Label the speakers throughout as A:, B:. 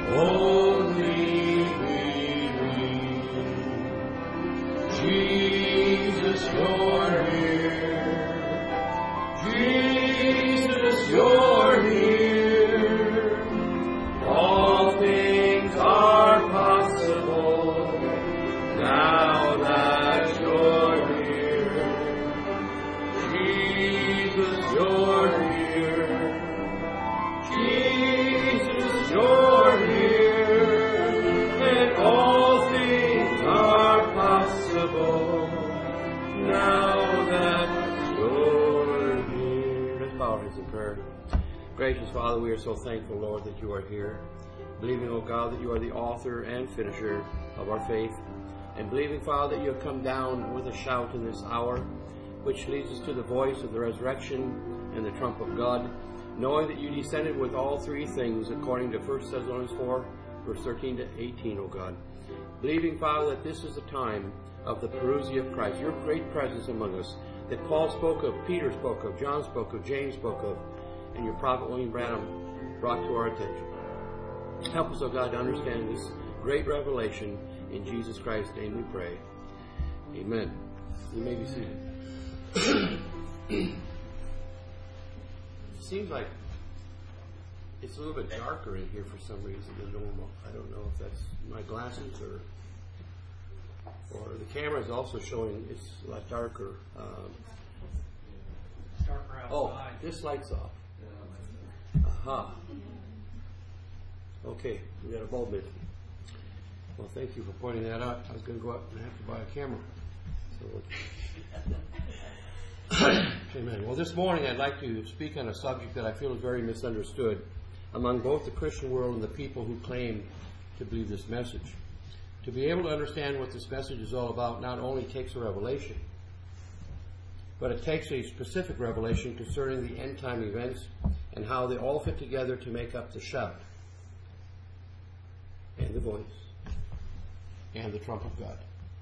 A: Only believe. Jesus, you're here. Jesus, you're here. All things are possible now that you're here. Jesus, you're here. Jesus, you're here. And all things are possible now that you're here. Let's bow our heads in prayer. Gracious Father, we are so thankful, Lord, that you are here. Believing, O God, that you are the author and finisher of our faith. And believing, Father, that you have come down with a shout in this hour, which leads us to the voice of the resurrection and the trump of God, knowing that you descended with all three things, according to 1 Thessalonians 4, verse 13 to 18, O God. Believing, Father, that this is the time of the parousia of Christ, your great presence among us, that Paul spoke of, Peter spoke of, John spoke of, James spoke of, and your prophet William Branham brought to our attention. Help us, O God, to understand this great revelation. In Jesus Christ's name we pray. Amen. You may be seated. It seems like it's a little bit darker in here for some reason than normal. I don't know if that's my glasses or the camera is also showing it's a lot darker.
B: Darker outside.
A: Oh, this light's off. Aha. Okay, we got a bulb in. Well, thank you for pointing that out. I was going to go out and have to buy a camera. So, amen. Well, this morning I'd like to speak on a subject that I feel is very misunderstood among both the Christian world and the people who claim to believe this message. To be able to understand what this message is all about not only takes a revelation, but it takes a specific revelation concerning the end time events and how they all fit together to make up the shout and the voice and the trump of God,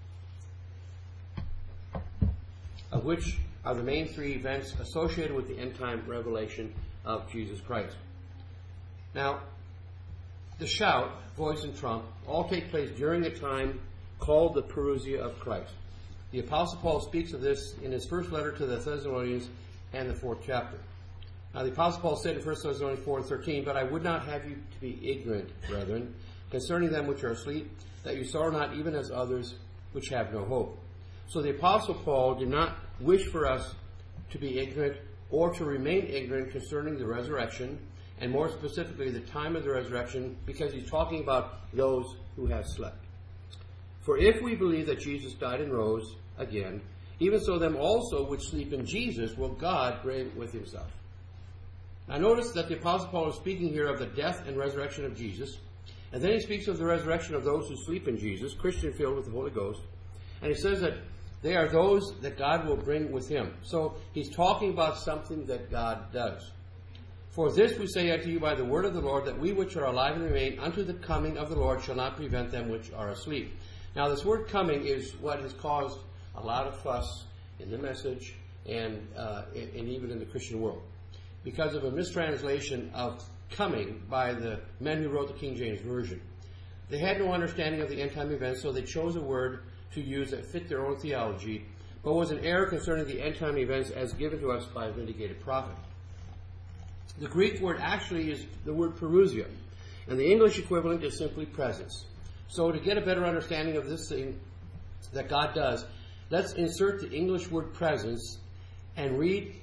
A: of which are the main three events associated with the end time revelation of Jesus Christ. Now, the shout, voice, and trump all take place during a time called the parousia of Christ. The Apostle Paul speaks of this in his first letter to the Thessalonians and the 4th chapter. Now, the Apostle Paul said in 1 Thessalonians 4:13, "But I would not have you to be ignorant, brethren, concerning them which are asleep, that you sorrow not even as others which have no hope." So the Apostle Paul did not wish for us to be ignorant or to remain ignorant concerning the resurrection, and more specifically the time of the resurrection, because he's talking about those who have slept. "For if we believe that Jesus died and rose again, even so them also which sleep in Jesus will God bring with himself." Now notice that the Apostle Paul is speaking here of the death and resurrection of Jesus, and then he speaks of the resurrection of those who sleep in Jesus, Christian filled with the Holy Ghost, and he says that they are those that God will bring with him. So he's talking about something that God does. "For this we say unto you by the word of the Lord, that we which are alive and remain unto the coming of the Lord shall not prevent them which are asleep." Now this word coming is what has caused a lot of fuss in the message and even in the Christian world, because of a mistranslation of coming by the men who wrote the King James Version. They had no understanding of the end time events, so they chose a word to use that fit their own theology, but was an error concerning the end time events as given to us by a vindicated prophet. The Greek word actually is the word parousia, and the English equivalent is simply presence. So to get a better understanding of this thing that God does, let's insert the English word presence and read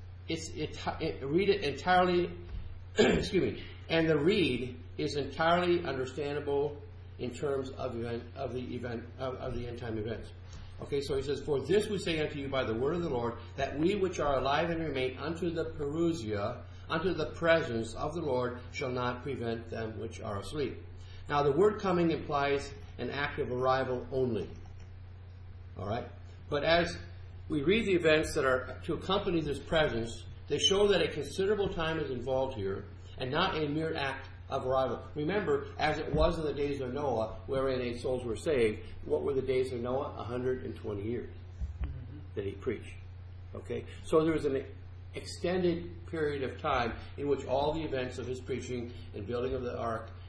A: it entirely. Excuse me. And the read is entirely understandable in terms of the end time events. Okay, so he says, "For this we say unto you by the word of the Lord, that we which are alive and remain unto the parousia, unto the presence of the Lord, shall not prevent them which are asleep." Now the word coming implies an act of arrival only. All right? But as we read the events that are to accompany this presence, they show that a considerable time is involved here, and not a mere act of arrival. Remember, as it was in the days of Noah, wherein 8 souls were saved, what were the days of Noah? 120 years that he preached. Okay? So there was an extended period of time in which all the events of his preaching and building of the ark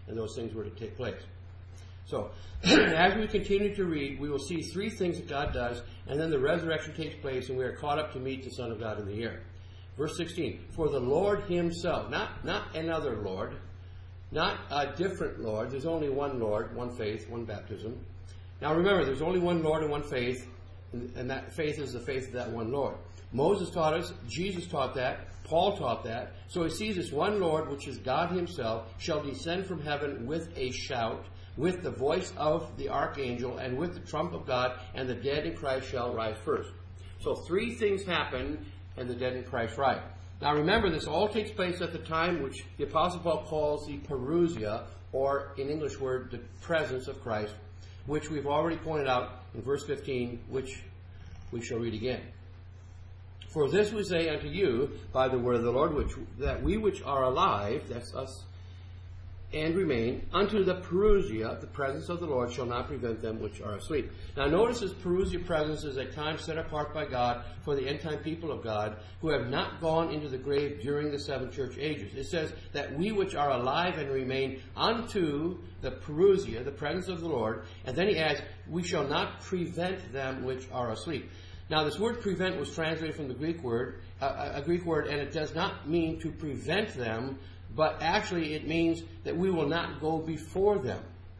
A: and those things were to take place. So, as we continue to read, we will see three things that God does, and then the resurrection takes place, and we are caught up to meet the Son of God in the air. Verse 16, for the Lord himself, not another Lord, not a different Lord. There's only one Lord, one faith, one baptism. Now remember, there's only one Lord and one faith, and that faith is the faith of that one Lord. Moses taught us, Jesus taught that, Paul taught that. So he sees this one Lord, which is God himself, shall descend from heaven with a shout, with the voice of the archangel, and with the trump of God, and the dead in Christ shall rise first. So three things happen, and the dead in Christ rise. Now remember, this all takes place at the time which the Apostle Paul calls the parousia, or in English word, the presence of Christ, which we've already pointed out in verse 15, which we shall read again. For this we say unto you by the word of the Lord, that we which are alive, that's us, and remain, unto the parousia, the presence of the Lord, shall not prevent them which are asleep. Now notice this parousia presence is a time set apart by God for the end-time people of God who have not gone into the grave during the seven church ages. It says that we which are alive and remain unto the parousia, the presence of the Lord, and then he adds, we shall not prevent them which are asleep. Now this word prevent was translated from the Greek word, a Greek word, and it does not mean to prevent them, but actually it means that we will not go before them.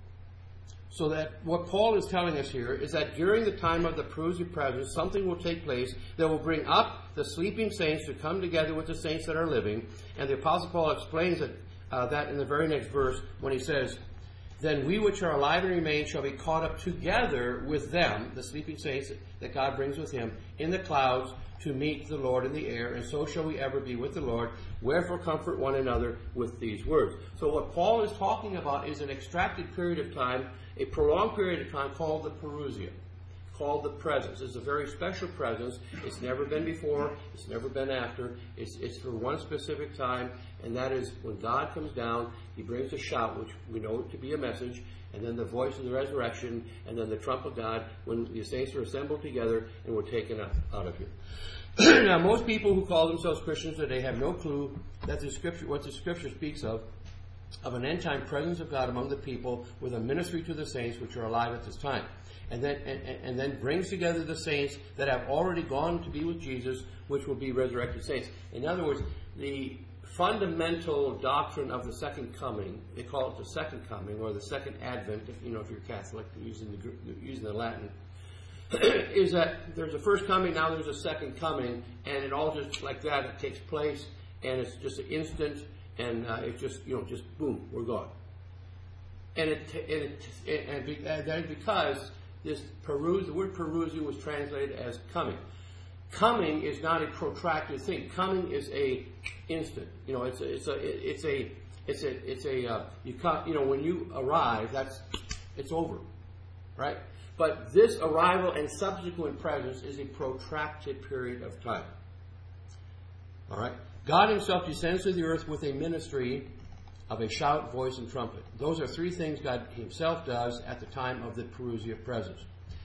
A: So that what Paul is telling us here is that during the time of the parousia presence, something will take place that will bring up the sleeping saints to come together with the saints that are living. And the Apostle Paul explains that in the very next verse when he says, then we which are alive and remain shall be caught up together with them, the sleeping saints that God brings with him, in the clouds to meet the Lord in the air, and so shall we ever be with the Lord. Wherefore comfort one another with these words. So what Paul is talking about is an extracted period of time, a prolonged period of time called the parousia, called the presence. It's a very special presence. It's never been before. It's never been after. It's for one specific time, and that is when God comes down, he brings a shout, which we know to be a message, and then the voice of the resurrection, and then the trump of God, when the saints are assembled together and we're taken out of here. Now, most people who call themselves Christians today have no clue that what the Scripture speaks of an end-time presence of God among the people with a ministry to the saints which are alive at this time. And then brings together the saints that have already gone to be with Jesus, which will be resurrected saints. In other words, the fundamental doctrine of the second coming, they call it the second coming or the second advent, if you're Catholic, using the Latin, is that there's a first coming, now there's a second coming, and it all just like that, it takes place, and it's just an instant, and it's just boom, we're gone. And that is because this the word parousia was translated as coming. Coming is not a protracted thing. Coming is a instant. When you arrive, it's over, right? But this arrival and subsequent presence is a protracted period of time. All right? God himself descends to the earth with a ministry of a shout, voice, and trumpet. Those are three things God himself does at the time of the parousia presence.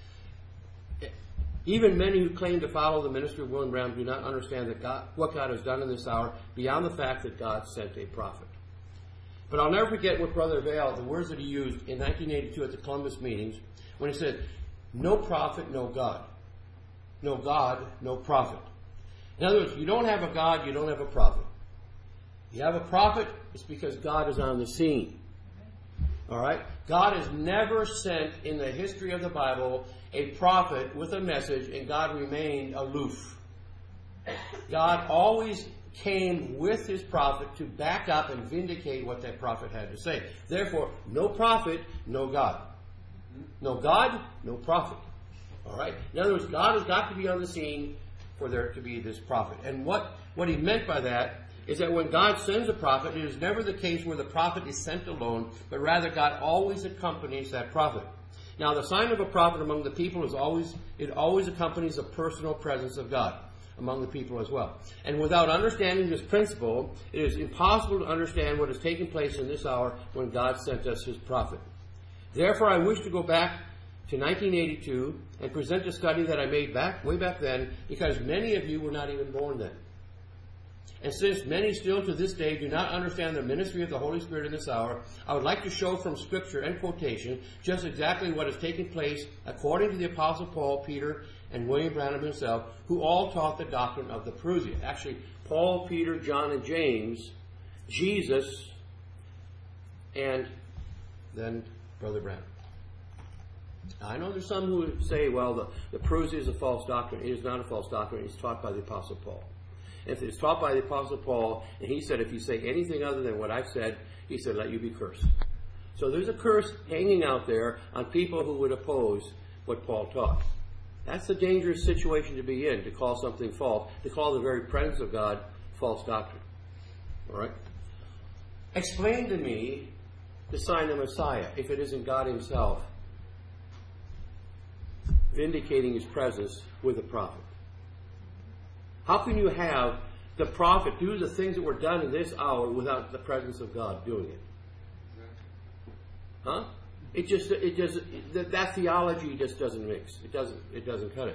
A: Even many who claim to follow the ministry of William Branham do not understand what God has done in this hour beyond the fact that God sent a prophet. But I'll never forget what Brother Vail, the words that he used in 1982 at the Columbus meetings, when he said, no prophet, no God. No God, no prophet. In other words, you don't have a God, you don't have a prophet. You have a prophet, it's because God is on the scene. All right? God has never sent in the history of the Bible a prophet with a message, and God remained aloof. God always came with his prophet to back up and vindicate what that prophet had to say. Therefore, no prophet, no God. No God, no prophet. All right? In other words, God has got to be on the scene for there to be this prophet. And what he meant by that is that when God sends a prophet, it is never the case where the prophet is sent alone, but rather God always accompanies that prophet. Now, the sign of a prophet among the people is always accompanies the personal presence of God among the people as well. And without understanding this principle, it is impossible to understand what has taken place in this hour when God sent us his prophet. Therefore, I wish to go back to 1982 and present a study that I made way back then, because many of you were not even born then. And since many still to this day do not understand the ministry of the Holy Spirit in this hour, I would like to show from Scripture and quotation just exactly what is taking place according to the Apostle Paul, Peter, and William Branham himself, who all taught the doctrine of the Parousia. Actually, Paul, Peter, John, and James, Jesus, and then Brother Branham. I know there's some who would say, well, the Parousia is a false doctrine. It is not a false doctrine. It's taught by the Apostle Paul. If it's taught by the Apostle Paul, and he said, if you say anything other than what I've said, he said, let you be cursed. So there's a curse hanging out there on people who would oppose what Paul taught. That's a dangerous situation to be in, to call something false, to call the very presence of God false doctrine. All right? Explain to me the sign of Messiah, if it isn't God himself vindicating his presence with a prophet. How can you have the prophet do the things that were done in this hour without the presence of God doing it? Huh? That theology just doesn't mix. It doesn't cut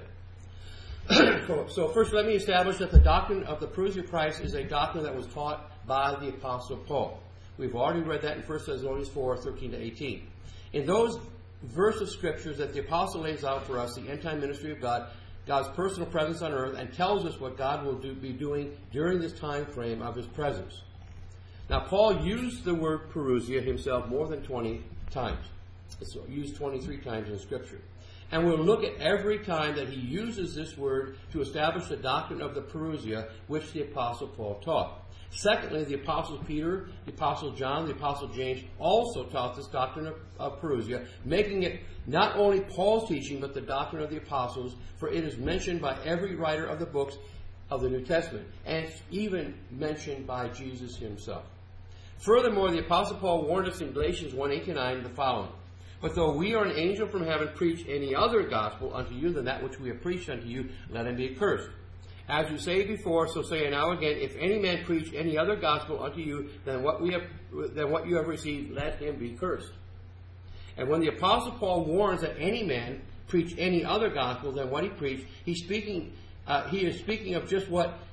A: it. So first let me establish that the doctrine of the Parousia of Christ is a doctrine that was taught by the Apostle Paul. We've already read that in 1 Thessalonians 4, 13 to 18. In those verse of scriptures that the apostle lays out for us, the end-time ministry of God, God's personal presence on earth, and tells us what God will be doing during this time frame of his presence. Now, Paul used the word Parousia himself more than 20 times. It's used 23 times in Scripture. And we'll look at every time that he uses this word to establish the doctrine of the Parousia, which the Apostle Paul taught. Secondly, the Apostle Peter, the Apostle John, the Apostle James also taught this doctrine of Parousia, making it not only Paul's teaching, but the doctrine of the apostles, for it is mentioned by every writer of the books of the New Testament, and it's even mentioned by Jesus himself. Furthermore, the Apostle Paul warned us in Galatians 1:8-9 the following: But though we or an angel from heaven preach any other gospel unto you than that which we have preached unto you, let him be accursed. As you say before, so say I now again, if any man preach any other gospel unto you than what you have received, let him be cursed. And when the Apostle Paul warns that any man preach any other gospel than what he preached, he is speaking of just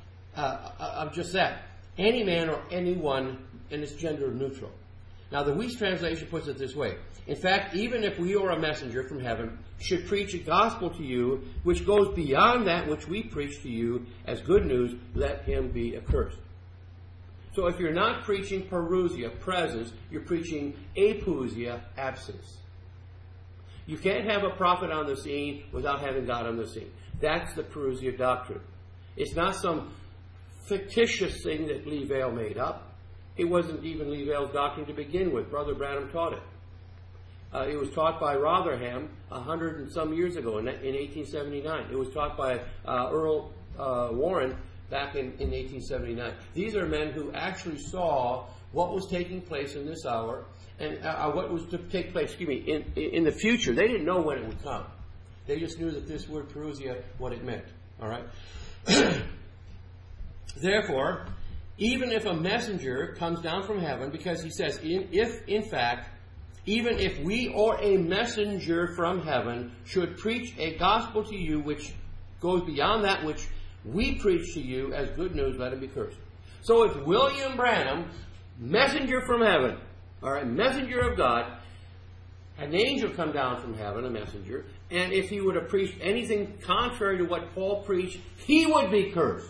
A: that. Any man or anyone, and it's gender neutral. Now, the Weiss translation puts it this way: in fact, even if we or a messenger from heaven should preach a gospel to you which goes beyond that which we preach to you as good news, let him be accursed. So if you're not preaching Parousia, presence, you're preaching apousia, absence. You can't have a prophet on the scene without having God on the scene. That's the Parousia doctrine. It's not some fictitious thing that Lee Vale made up. It wasn't even Lee Vale's doctrine to begin with. Brother Branham taught it. It was taught by Rotherham 100 and some years ago in 1879. It was taught by Earl Warren back in 1879. These are men who actually saw what was taking place in this hour and what was to take place, in the future. They didn't know when it would come. They just knew that this word Parousia, what it meant. All right? Therefore, even if a messenger comes down from heaven, because he says, even if we or a messenger from heaven should preach a gospel to you which goes beyond that which we preach to you as good news, let him be cursed. So if William Branham, messenger from heaven, all right, messenger of God, an angel come down from heaven, a messenger, and if he would have preached anything contrary to what Paul preached, he would be cursed.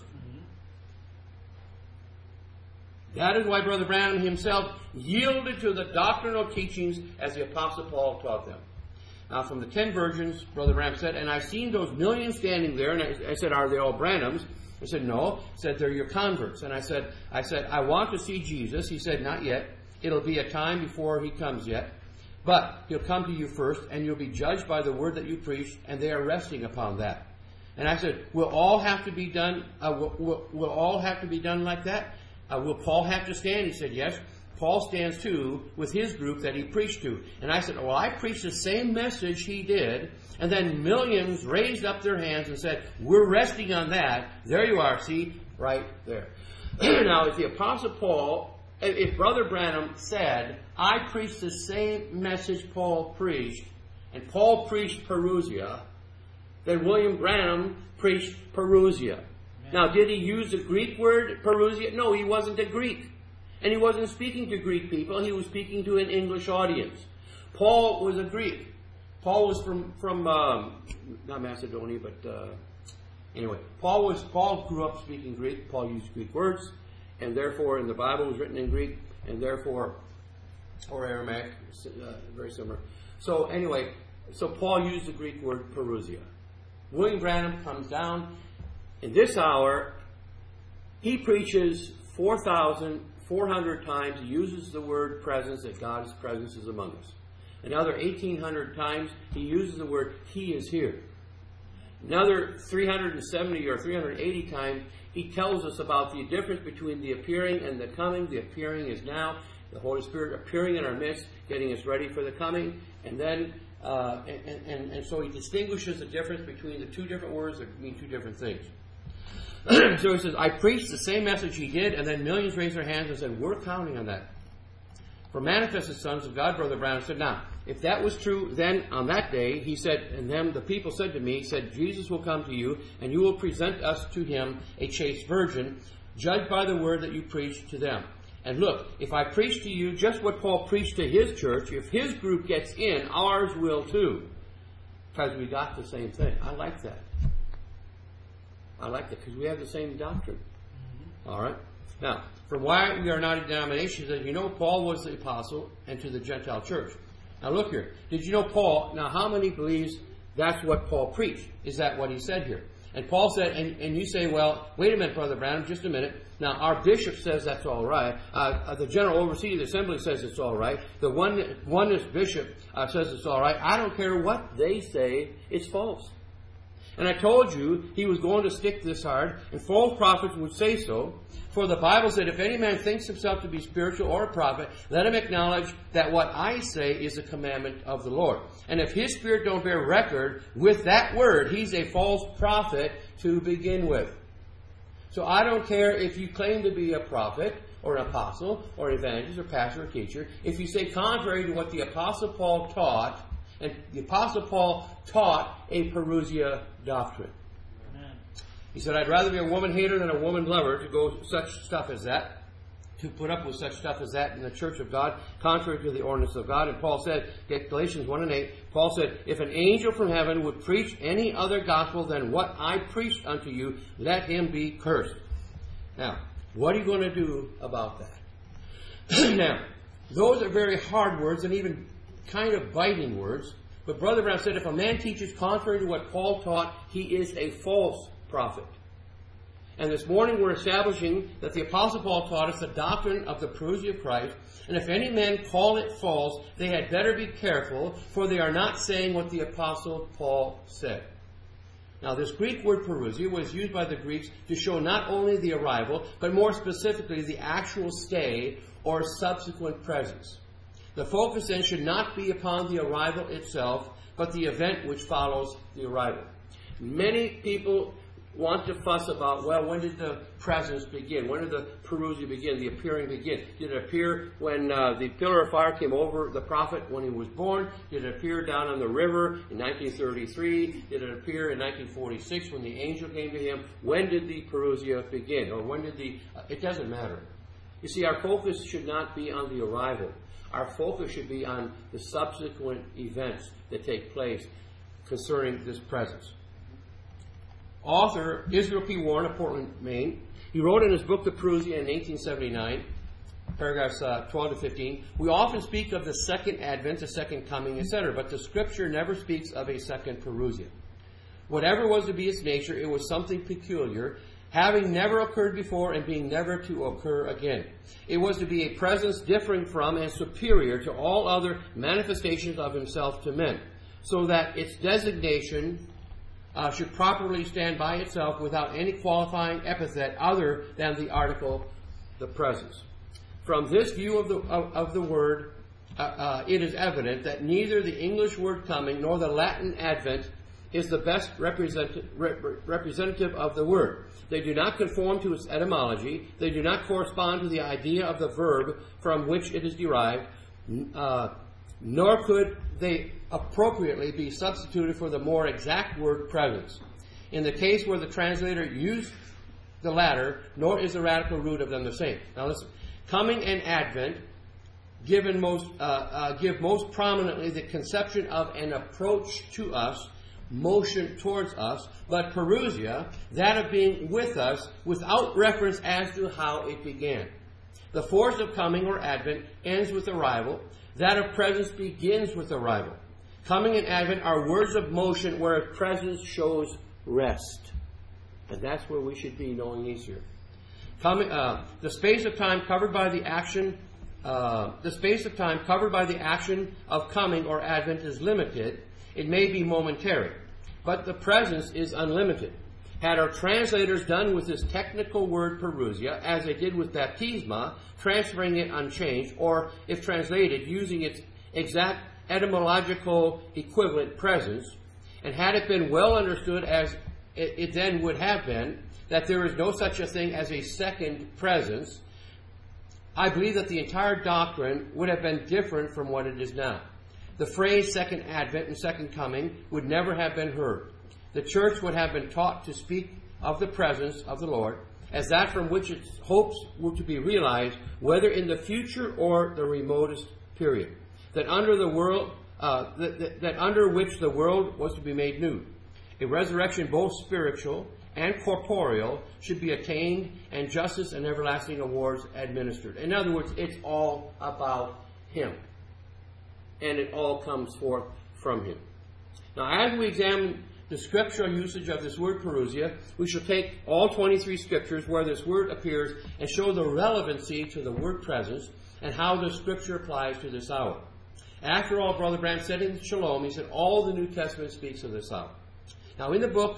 A: That is why Brother Branham himself yielded to the doctrinal teachings as the Apostle Paul taught them. Now, from the 10 virgins, Brother Branham said, and I've seen those millions standing there, and I said, are they all Branhams? I said, no. He said, they're your converts. And I said, I want to see Jesus. He said, not yet. It'll be a time before he comes yet. But he'll come to you first, and you'll be judged by the word that you preach, and they are resting upon that. And I said, will all have to be done? Will all have to be done like that? Will Paul have to stand? He said, yes. Paul stands too with his group that he preached to. And I said, well, I preached the same message he did. And then millions raised up their hands and said, we're resting on that. There you are, see, right there. Now, if the Apostle Paul, if Brother Branham said, I preached the same message Paul preached, and Paul preached Parousia, then William Branham preached Parousia. Now, did he use the Greek word parousia? No, he wasn't a Greek. And he wasn't speaking to Greek people. He was speaking to an English audience. Paul was a Greek. Paul was from not Macedonia, but anyway. Paul grew up speaking Greek. Paul used Greek words. And therefore, in the Bible was written in Greek. And therefore, or Aramaic, very similar. So anyway, so Paul used the Greek word parousia. William Branham comes down. In this hour, he preaches 4,400 times. He uses the word presence, that God's presence is among us. Another 1,800 times, he uses the word He is here. Another 370 or 380 times, he tells us about the difference between the appearing and the coming. The appearing is now. The Holy Spirit appearing in our midst, getting us ready for the coming. And then, and so he distinguishes the difference between the two different words that mean two different things. So he says, I preached the same message he did, and then millions raised their hands and said, we're counting on that. For manifested sons of God, Brother Brown said, now, if that was true, then on that day, he said, and then the people said to me, he said, Jesus will come to you, and you will present us to him, a chaste virgin, judged by the word that you preach to them. And look, if I preach to you just what Paul preached to his church, if his group gets in, ours will too. Because we got the same thing. I like that. I like that because we have the same doctrine. All right? Now, for why we are not a denomination, that you know Paul was the apostle and to the Gentile church. Now look here. Did you know Paul? Now how many believes that's what Paul preached? Is that what he said here? And Paul said, and you say, well, wait a minute, Brother Branham, just a minute. Now, our bishop says that's all right. The general overseer of the assembly says it's all right. The oneness bishop says it's all right. I don't care what they say, it's false. And I told you he was going to stick this hard, and false prophets would say so. For the Bible said, if any man thinks himself to be spiritual or a prophet, let him acknowledge that what I say is a commandment of the Lord. And if his spirit don't bear record with that word, he's a false prophet to begin with. So I don't care if you claim to be a prophet or an apostle or evangelist or pastor or teacher. If you say contrary to what the Apostle Paul taught, and the Apostle Paul taught a parousia doctrine. He said, I'd rather be a woman hater than a woman lover to go such stuff as that, to put up with such stuff as that in the church of God, contrary to the ordinance of God. And Paul said, Galatians 1:8, Paul said, if an angel from heaven would preach any other gospel than what I preached unto you, let him be cursed. Now, what are you going to do about that? Now, those are very hard words and even kind of biting words. But Brother Brown said, if a man teaches contrary to what Paul taught, he is a false prophet. And this morning we're establishing that the Apostle Paul taught us the doctrine of the parousia of Christ. And if any man call it false, they had better be careful, for they are not saying what the Apostle Paul said. Now this Greek word parousia was used by the Greeks to show not only the arrival, but more specifically the actual stay or subsequent presence. The focus then should not be upon the arrival itself, but the event which follows the arrival. Many people want to fuss about, well, when did the presence begin? When did the parousia begin, the appearing begin? Did it appear when the pillar of fire came over the prophet when he was born? Did it appear down on the river in 1933? Did it appear in 1946 when the angel came to him? When did the parousia begin? Or when did it doesn't matter. You see, our focus should not be on the arrival. Our focus should be on the subsequent events that take place concerning this presence. Author Israel P. Warren of Portland, Maine, he wrote in his book, The Parousia, in 1879, paragraphs 12 to 15, we often speak of the second advent, the second coming, etc., but the Scripture never speaks of a second parousia. Whatever was to be its nature, it was something peculiar, having never occurred before and being never to occur again. It was to be a presence differing from and superior to all other manifestations of himself to men, so that its designation should properly stand by itself without any qualifying epithet other than the article, the presence. From this view of the word, it is evident that neither the English word coming nor the Latin advent is the best representative of the word. They do not conform to its etymology. They do not correspond to the idea of the verb from which it is derived, nor could they appropriately be substituted for the more exact word presence. In the case where the translator used the latter, nor is the radical root of them the same. Now listen. Coming and Advent give most prominently the conception of an approach to us, motion towards us, but Parousia, that of being with us without reference as to how it began. The force of coming or Advent ends with arrival. That of presence begins with arrival. Coming and Advent are words of motion where presence shows rest. And that's where we should be knowing He's here. The space of time covered by the action of coming or Advent is limited. It may be momentary, but the presence is unlimited. Had our translators done with this technical word Parousia, as they did with baptisma, transferring it unchanged, or if translated, using its exact etymological equivalent presence, and had it been well understood as it then would have been, that there is no such a thing as a second presence, I believe that the entire doctrine would have been different from what it is now. The phrase second advent and second coming would never have been heard. The church would have been taught to speak of the presence of the Lord as that from which its hopes were to be realized, whether in the future or the remotest period, that under which the world was to be made new. A resurrection both spiritual and corporeal should be attained, and justice and everlasting awards administered. In other words, it's all about Him. And it all comes forth from Him. Now, as we examine the scriptural usage of this word Parousia, we shall take all 23 scriptures where this word appears and show the relevancy to the word presence and how the scripture applies to this hour. After all, Brother Branham said in Shalom, he said, all the New Testament speaks of this hour. Now, in the book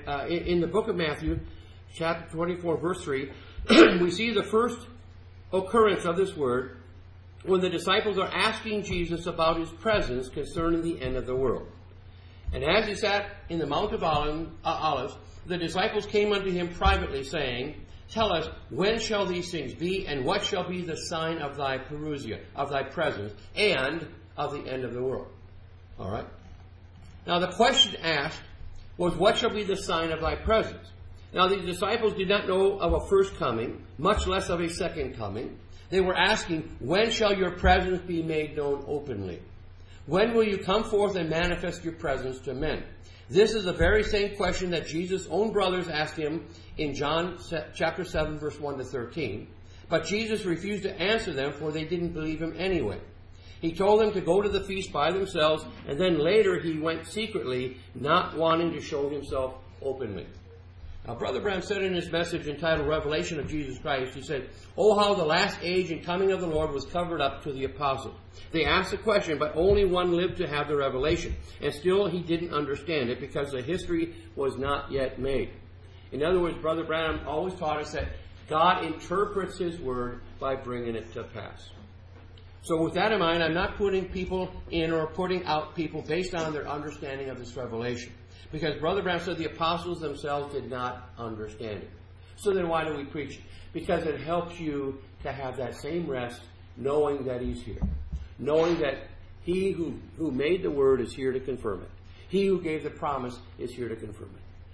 A: of Matthew, chapter 24, verse 3, we see the first occurrence of this word when the disciples are asking Jesus about His presence concerning the end of the world. And as He sat in the Mount of Olives, the disciples came unto Him privately, saying, tell us, when shall these things be, and what shall be the sign of Thy Parousia, of Thy presence, and of the end of the world? All right? Now, the question asked was, what shall be the sign of Thy presence? Now, the disciples did not know of a first coming, much less of a second coming. They were asking, when shall your presence be made known openly? When will you come forth and manifest your presence to men? This is the very same question that Jesus' own brothers asked Him in John chapter 7, verse 1 to 13. But Jesus refused to answer them, for they didn't believe Him anyway. He told them to go to the feast by themselves, and then later He went secretly, not wanting to show Himself openly. Now, Brother Branham said in his message entitled Revelation of Jesus Christ, he said, oh, how the last age and coming of the Lord was covered up to the apostles. They asked the question, but only one lived to have the revelation. And still he didn't understand it because the history was not yet made. In other words, Brother Branham always taught us that God interprets His word by bringing it to pass. So with that in mind, I'm not putting people in or putting out people based on their understanding of this revelation. Because Brother Branham said the apostles themselves did not understand it. So then why do we preach it? Because it helps you to have that same rest, knowing that He's here. Knowing that He who made the word is here to confirm it. He who gave the promise is here to confirm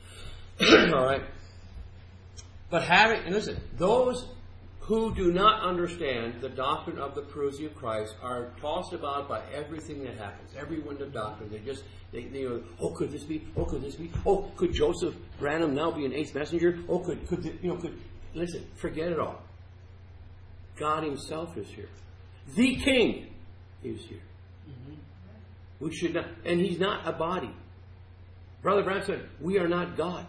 A: it. All right? But and listen, those who do not understand the doctrine of the Parousia of Christ are tossed about by everything that happens, every wind of doctrine. They oh, could this be? Oh, could this be? Oh, could Joseph Branham now be an eighth messenger? Oh, could listen, forget it all. God Himself is here. The King is here. Mm-hmm. We should not, and He's not a body. Brother Branham said, we are not God.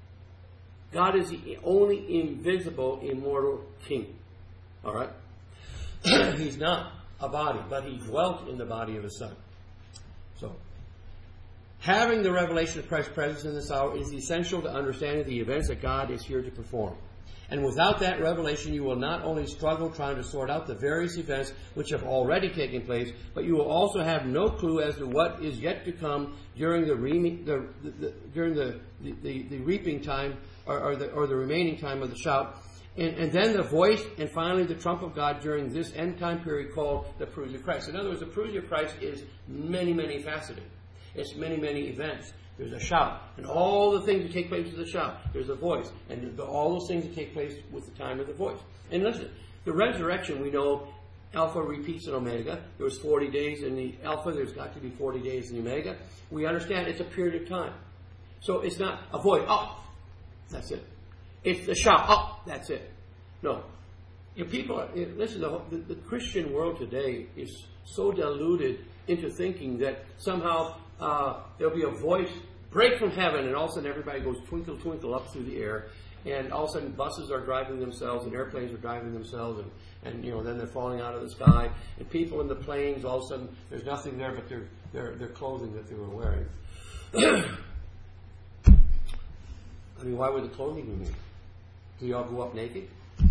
A: God is the only invisible, immortal King. All right? He's not a body, but He dwelt in the body of His Son. So, having the revelation of Christ's presence in this hour is essential to understanding the events that God is here to perform. And without that revelation, you will not only struggle trying to sort out the various events which have already taken place, but you will also have no clue as to what is yet to come during the reaping time or the remaining time of the shout. And then the voice and finally the trump of God during this end time period called the Parousia of Christ. In other words, the Parousia of Christ is many, many faceted. It's many, many events. There's a shout. And all the things that take place with the shout. There's a voice. And all those things that take place with the time of the voice. And listen, the resurrection, we know, Alpha repeats in Omega. There was 40 days in the Alpha. There's got to be 40 days in the Omega. We understand it's a period of time. So it's not a voice. Oh, that's it. It's a shout. Oh, that's it. No. People, listen, the Christian world today is so diluted into thinking that somehow there'll be a voice break from heaven, and all of a sudden everybody goes twinkle, twinkle up through the air, and all of a sudden buses are driving themselves, and airplanes are driving themselves, and then they're falling out of the sky, and people in the planes, all of a sudden there's nothing there but their clothing that they were wearing. I mean, why would the clothing be made? Do you all go up naked?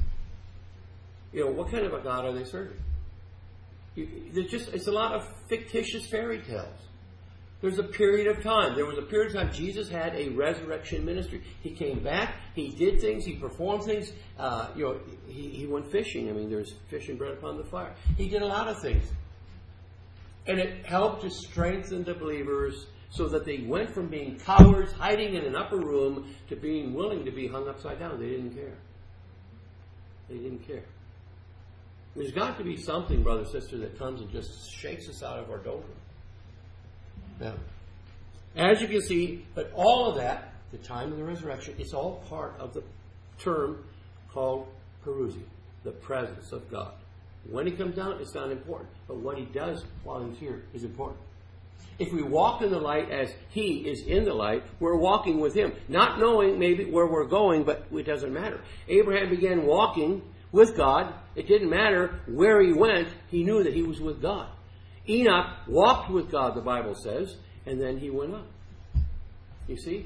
A: What kind of a God are they serving? It's a lot of fictitious fairy tales. There's a period of time. There was a period of time Jesus had a resurrection ministry. He came back. He did things. He performed things. He went fishing. I mean, there's fish and bread upon the fire. He did a lot of things. And it helped to strengthen the believers so that they went from being cowards, hiding in an upper room, to being willing to be hung upside down. They didn't care. They didn't care. There's got to be something, brother, sister, that comes and just shakes us out of our doldrum. Now, as you can see, but all of that, the time of the resurrection, it's all part of the term called parousia, the presence of God. When He comes down, it's not important. But what He does while He's here is important. If we walk in the light as He is in the light, we're walking with Him. Not knowing maybe where we're going, but it doesn't matter. Abraham began walking with God. It didn't matter where he went. He knew that he was with God. Enoch walked with God, the Bible says, and then he went up. You see?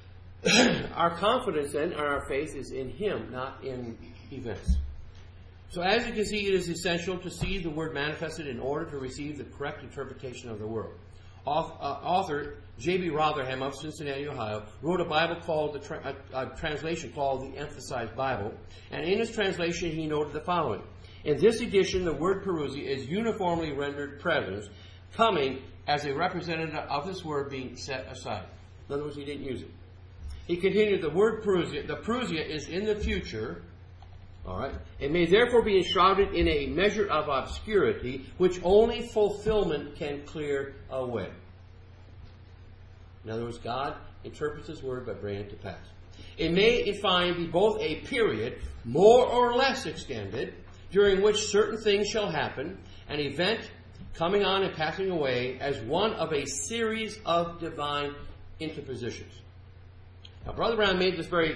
A: Our confidence then, and our faith is in Him, not in events. So as you can see, it is essential to see the Word manifested in order to receive the correct interpretation of the Word. Author J.B. Rotherham of Cincinnati, Ohio, wrote a Bible called a translation called the Emphasized Bible, and in his translation he noted the following: in this edition, the word parousia is uniformly rendered presence, coming as a representative of this word being set aside. In other words, he didn't use it. He continued, the word parousia, the parousia is in the future. All right. It may therefore be enshrouded in a measure of obscurity, which only fulfillment can clear away. In other words, God interprets His word by bringing it to pass. It may, in fine, be both a period, more or less extended, during which certain things shall happen, an event coming on and passing away, as one of a series of divine interpositions. Now, Brother Brown made this very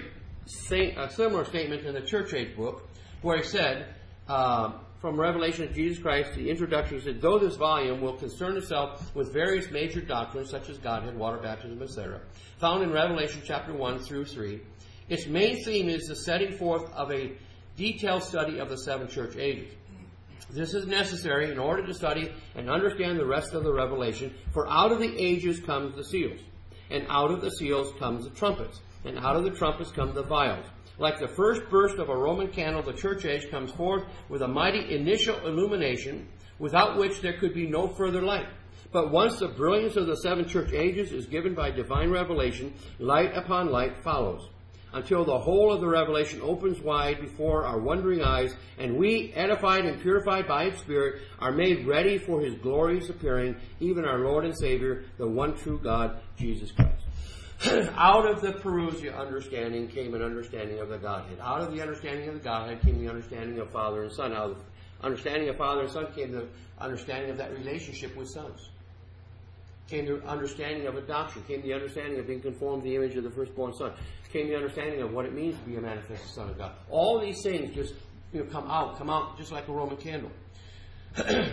A: a similar statement in the Church Age book, where he said, from Revelation of Jesus Christ, the introduction, he said, though this volume will concern itself with various major doctrines, such as Godhead, water baptism, etc., found in Revelation chapter 1 through 3, its main theme is the setting forth of a detailed study of the seven church ages. This is necessary in order to study and understand the rest of the Revelation, for out of the ages comes the seals, and out of the seals comes the trumpets, and out of the trumpets come the vials. Like the first burst of a Roman candle, the church age comes forth with a mighty initial illumination, without which there could be no further light. But once the brilliance of the seven church ages is given by divine revelation, light upon light follows, until the whole of the revelation opens wide before our wondering eyes, and we, edified and purified by its Spirit, are made ready for His glorious appearing, even our Lord and Savior, the one true God, Jesus Christ. Out of the parousia understanding came an understanding of the Godhead. Out of the understanding of the Godhead came the understanding of Father and Son. Out of the understanding of Father and Son came the understanding of that relationship with sons. Came the understanding of adoption. Came the understanding of being conformed to the image of the firstborn Son. Came the understanding of what it means to be a manifested Son of God. All these things just come out just like a Roman candle. And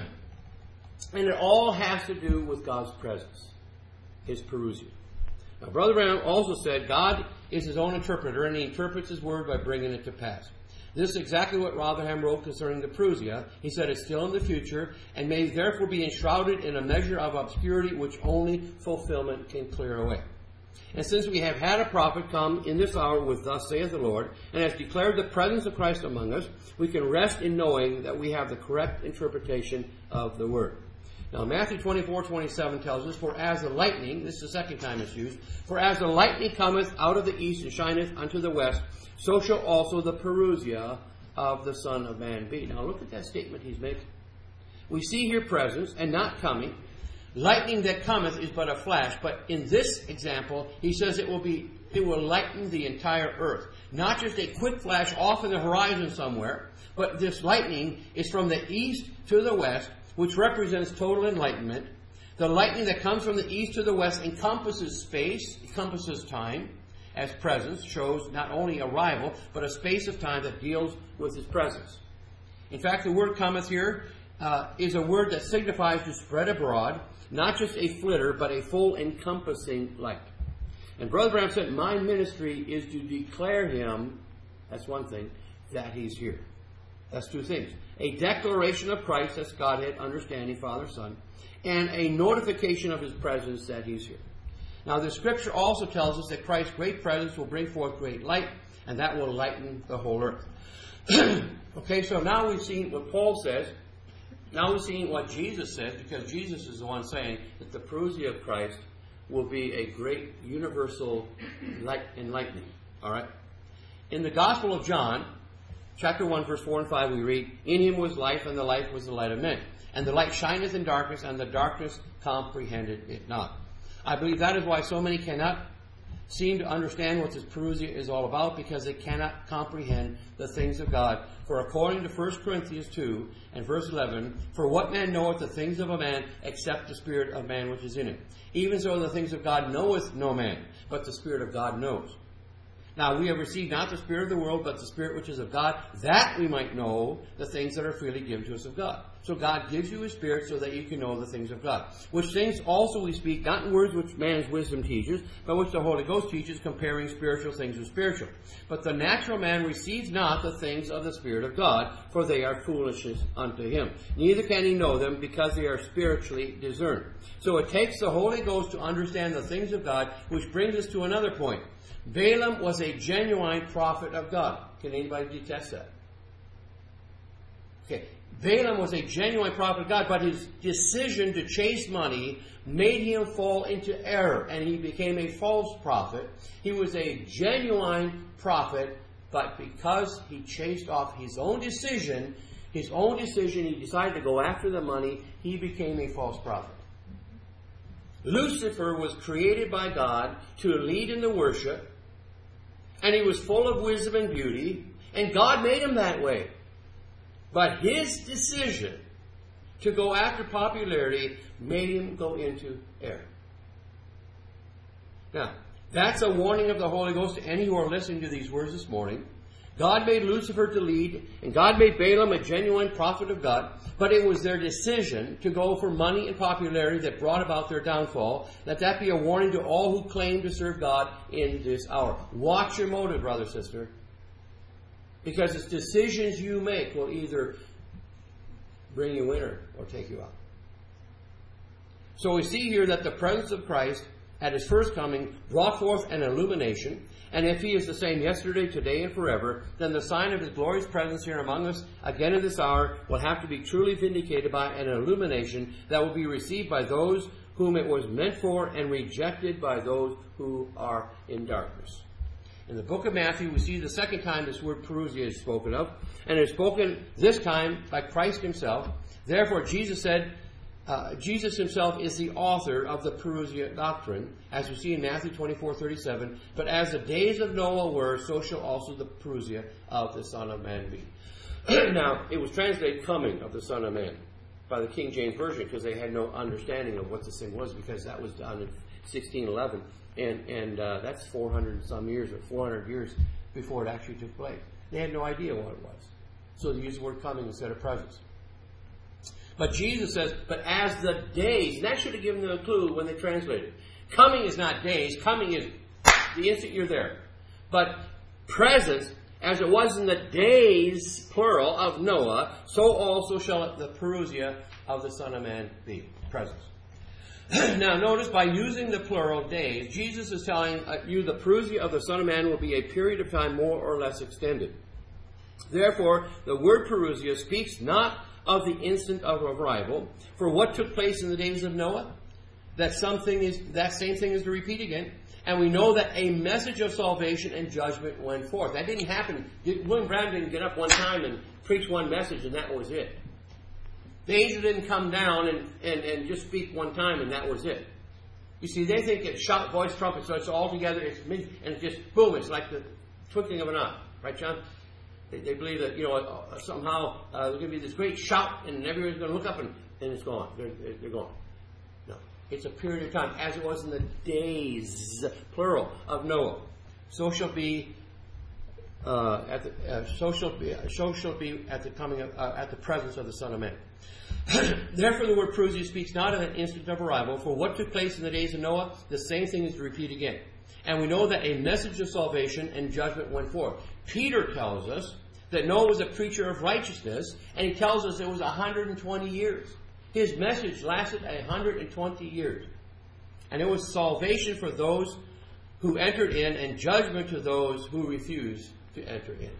A: it all has to do with God's presence, His parousia. Now, Brother Brown also said God is His own interpreter, and He interprets His word by bringing it to pass. This is exactly what Rotherham wrote concerning the parousia. He said it's still in the future, and may therefore be enshrouded in a measure of obscurity which only fulfillment can clear away. And since we have had a prophet come in this hour with thus saith the Lord, and has declared the presence of Christ among us, we can rest in knowing that we have the correct interpretation of the word. Now, Matthew 24:27 tells us, for as the lightning, this is the second time it's used, for as the lightning cometh out of the east and shineth unto the west, so shall also the parousia of the Son of Man be. Now, look at that statement he's making. We see here presence and not coming. Lightning that cometh is but a flash, but in this example, he says it will lighten the entire earth. Not just a quick flash off in the horizon somewhere, but this lightning is from the east to the west, which represents total enlightenment. The lightning that comes from the east to the west encompasses space, encompasses time, as presence, shows not only arrival, but a space of time that deals with his presence. In fact, the word cometh here is a word that signifies to spread abroad, not just a flitter, but a full encompassing light. And Brother Branham said, my ministry is to declare him, that's one thing, that he's here. That's two things. A declaration of Christ, that's Godhead, understanding, Father, Son, and a notification of his presence that he's here. Now, the Scripture also tells us that Christ's great presence will bring forth great light, and that will lighten the whole earth. Okay, so now we've seen what Paul says. Now we've seen what Jesus says, because Jesus is the one saying that the parousia of Christ will be a great universal light enlightening. All right? In the Gospel of John, chapter 1, verse 4 and 5, we read, in him was life, and the life was the light of men. And the light shineth in darkness, and the darkness comprehended it not. I believe that is why so many cannot seem to understand what this parousia is all about, because they cannot comprehend the things of God. For according to 1 Corinthians 2 and verse 11, for what man knoweth the things of a man except the spirit of man which is in him? Even so the things of God knoweth no man, but the Spirit of God knows. Now we have received not the spirit of the world, but the Spirit which is of God, that we might know the things that are freely given to us of God. So God gives you His Spirit so that you can know the things of God. Which things also we speak, not in words which man's wisdom teaches, but which the Holy Ghost teaches, comparing spiritual things with spiritual. But the natural man receives not the things of the Spirit of God, for they are foolishness unto him. Neither can he know them, because they are spiritually discerned. So it takes the Holy Ghost to understand the things of God, which brings us to another point. Balaam was a genuine prophet of God. Can anybody detest that? Okay. Balaam was a genuine prophet of God, but his decision to chase money made him fall into error, and he became a false prophet. He was a genuine prophet, but because he chased off his own decision, he decided to go after the money, he became a false prophet. Lucifer was created by God to lead in the worship, and he was full of wisdom and beauty, and God made him that way. But his decision to go after popularity made him go into error. Now, that's a warning of the Holy Ghost to any who are listening to these words this morning. God made Lucifer to lead, and God made Balaam a genuine prophet of God, but it was their decision to go for money and popularity that brought about their downfall. Let that be a warning to all who claim to serve God in this hour. Watch your motive, brother, sister. Because it's decisions you make will either bring you in or take you out. So we see here that the presence of Christ at His first coming brought forth an illumination. And if He is the same yesterday, today, and forever, then the sign of His glorious presence here among us again in this hour will have to be truly vindicated by an illumination that will be received by those whom it was meant for and rejected by those who are in darkness. In the book of Matthew, we see the second time this word parousia is spoken of, and it is spoken this time by Christ Himself. Therefore, Jesus said, Jesus Himself is the author of the parousia doctrine, as we see in Matthew 24:37. But as the days of Noah were, so shall also the parousia of the Son of Man be. Now, it was translated coming of the Son of Man by the King James Version, because they had no understanding of what this thing was, because that was done in 1611. And that's 400 and some years, or 400 years before it actually took place. They had no idea what it was. So they used the word coming instead of presence. But Jesus says, but as the days, and that should have given them a clue when they translated. Coming is not days, coming is the instant you're there. But presence, as it was in the days, plural, of Noah, so also shall the parousia of the Son of Man be. Presence. Now notice, by using the plural days, Jesus is telling you the parousia of the Son of Man will be a period of time more or less extended. Therefore, the word parousia speaks not of the instant of arrival. For what took place in the days of Noah, that same thing is to repeat again. And we know that a message of salvation and judgment went forth. That didn't happen. William Branham didn't get up one time and preach one message and that was it. The angel didn't come down and just speak one time and that was it. You see, they think it's shout, voice, trumpet, so it's all together, and it's just boom, it's like the twinkling of an eye. Right, John? They believe that, somehow there's going to be this great shout and everyone's going to look up and it's gone. They're gone. No. It's a period of time, as it was in the days, plural, of Noah. So shall be at the coming of, at the presence of the Son of Man. Therefore, the word parousia speaks not of an instant of arrival. For what took place in the days of Noah, the same thing is to repeat again. And we know that a message of salvation and judgment went forth. Peter tells us that Noah was a preacher of righteousness, and he tells us it was 120 years. His message lasted 120 years. And it was salvation for those who entered in and judgment to those who refused to enter in.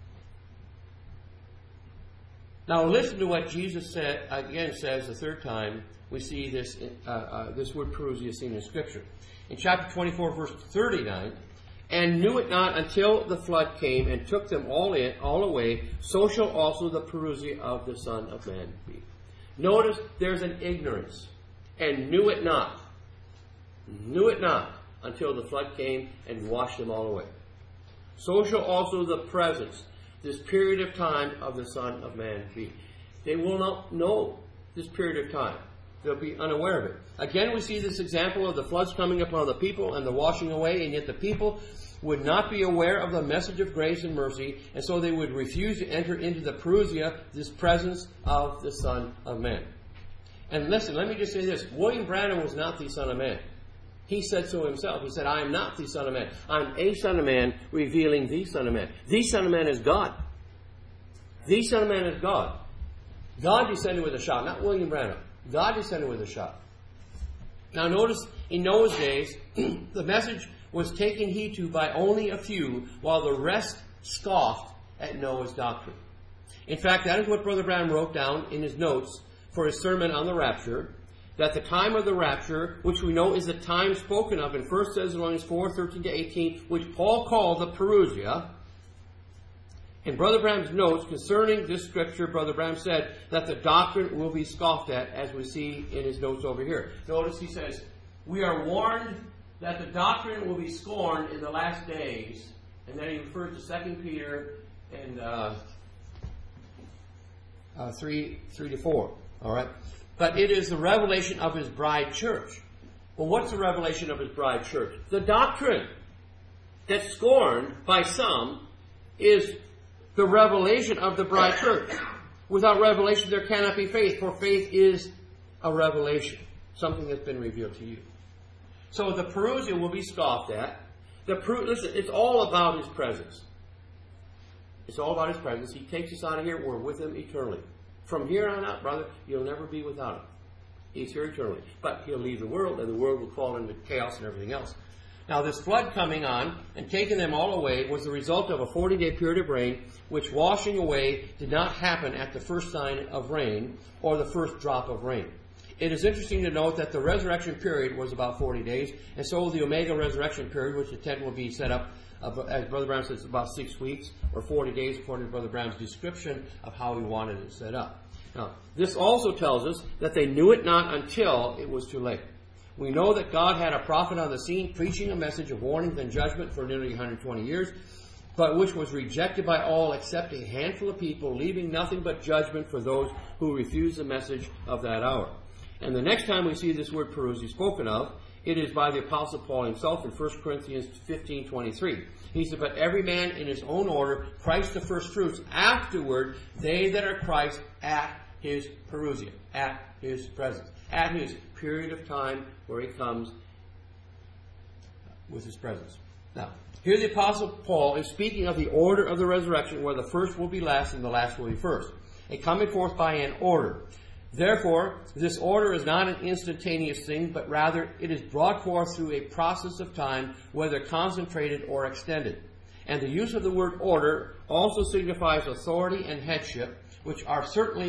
A: Now listen to what Jesus says the third time we see this word parousia seen in Scripture. In chapter 24, verse 39, and knew it not until the flood came and took them all away, so shall also the parousia of the Son of Man be. Notice there's an ignorance. And knew it not. Knew it not until the flood came and washed them all away. So shall also the presence, this period of time of the Son of Man be. They will not know this period of time. They'll be unaware of it. Again, we see this example of the floods coming upon the people and the washing away, and yet the people would not be aware of the message of grace and mercy, and so they would refuse to enter into the parousia, this presence of the Son of Man. And listen, let me just say this. William Branham was not the Son of Man. He said so himself. He said, I am not the Son of Man. I'm a Son of Man revealing the Son of Man. The Son of Man is God. The Son of Man is God. God descended with a shout, not William Branham. God descended with a shout. Now notice, in Noah's days, the message was taken heed to by only a few, while the rest scoffed at Noah's doctrine. In fact, that is what Brother Branham wrote down in his notes for his sermon on the rapture, that the time of the rapture, which we know is the time spoken of in 1 Thessalonians 4:13-18, which Paul called the parousia. In Brother Branham's notes concerning this scripture, Brother Branham said that the doctrine will be scoffed at, as we see in his notes over here. Notice he says, we are warned that the doctrine will be scorned in the last days. And then he refers to 2 Peter and 3-4. All right? But it is the revelation of his bride church. Well, what's the revelation of his bride church? The doctrine that's scorned by some is the revelation of the bride church. Without revelation, there cannot be faith, for faith is a revelation, something that's been revealed to you. So the parousia will be scoffed at. Listen, it's all about his presence. It's all about his presence. He takes us out of here. We're with him eternally. From here on out, brother, you'll never be without him. He's here eternally. But he'll leave the world, and the world will fall into chaos and everything else. Now, this flood coming on and taking them all away was the result of a 40-day period of rain, which washing away did not happen at the first sign of rain or the first drop of rain. It is interesting to note that the resurrection period was about 40 days, and so the Omega resurrection period, which the tent will be set up, as Brother Branham says, about 6 weeks or 40 days, according to Brother Branham's description of how he wanted it set up. Now, this also tells us that they knew it not until it was too late. We know that God had a prophet on the scene preaching a message of warnings and judgment for nearly 120 years, but which was rejected by all except a handful of people, leaving nothing but judgment for those who refused the message of that hour. And the next time we see this word parousia spoken of, it is by the Apostle Paul himself in 1 Corinthians 15:23. He said, but every man in his own order, Christ the first fruits, afterward they that are Christ at his parousia, at his presence, at his period of time where he comes with his presence. Now, here the Apostle Paul is speaking of the order of the resurrection, where the first will be last and the last will be first. A coming forth by an order. Therefore, this order is not an instantaneous thing, but rather it is brought forth through a process of time, whether concentrated or extended. And the use of the word order also signifies authority and headship, which are certainly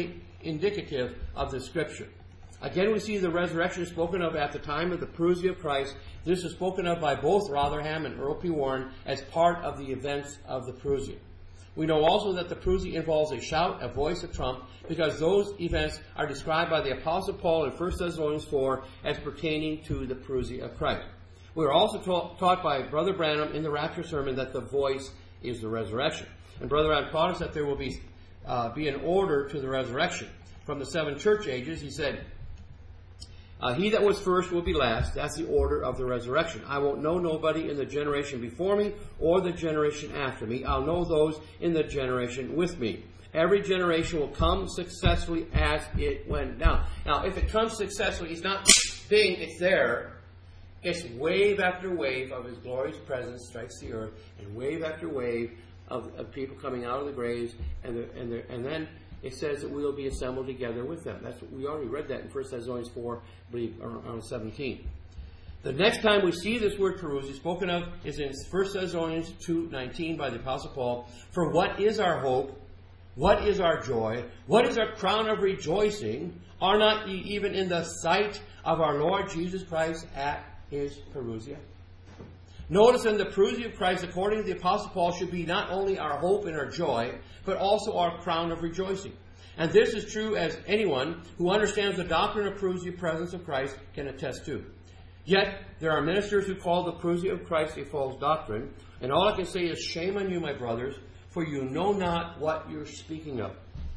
A: indicative of the Scripture. Again, we see the resurrection spoken of at the time of the parousia of Christ. This is spoken of by both Rotherham and Earl P. Warren as part of the events of the parousia. We know also that the parousia involves a shout, a voice, a trump, because those events are described by the Apostle Paul in 1 Thessalonians 4 as pertaining to the parousia of Christ. We are also taught by Brother Branham in the Rapture Sermon that the voice is the resurrection. And Brother Branham taught us that there will be an order to the resurrection. From the 7 church ages, he said, he that was first will be last. That's the order of the resurrection. I won't know nobody in the generation before me or the generation after me. I'll know those in the generation with me. Every generation will come successfully as it went down. Now, if it comes successfully, it's not being, it's there. It's wave after wave of His glorious presence strikes the earth, and wave after wave of people coming out of the graves, and then it says that we will be assembled together with them. That's what we already read that in 1 Thessalonians 4, I believe, around 17. The next time we see this word parousia spoken of is in 1 Thessalonians 2:19 by the Apostle Paul. For what is our hope? What is our joy? What is our crown of rejoicing? Are not ye even in the sight of our Lord Jesus Christ at His parousia? Notice in the parousia of Christ, according to the Apostle Paul, should be not only our hope and our joy, but also our crown of rejoicing. And this is true as anyone who understands the doctrine of parousia presence of Christ can attest to. Yet, there are ministers who call the parousia of Christ a false doctrine, and all I can say is, shame on you, my brothers, for you know not what you're speaking of.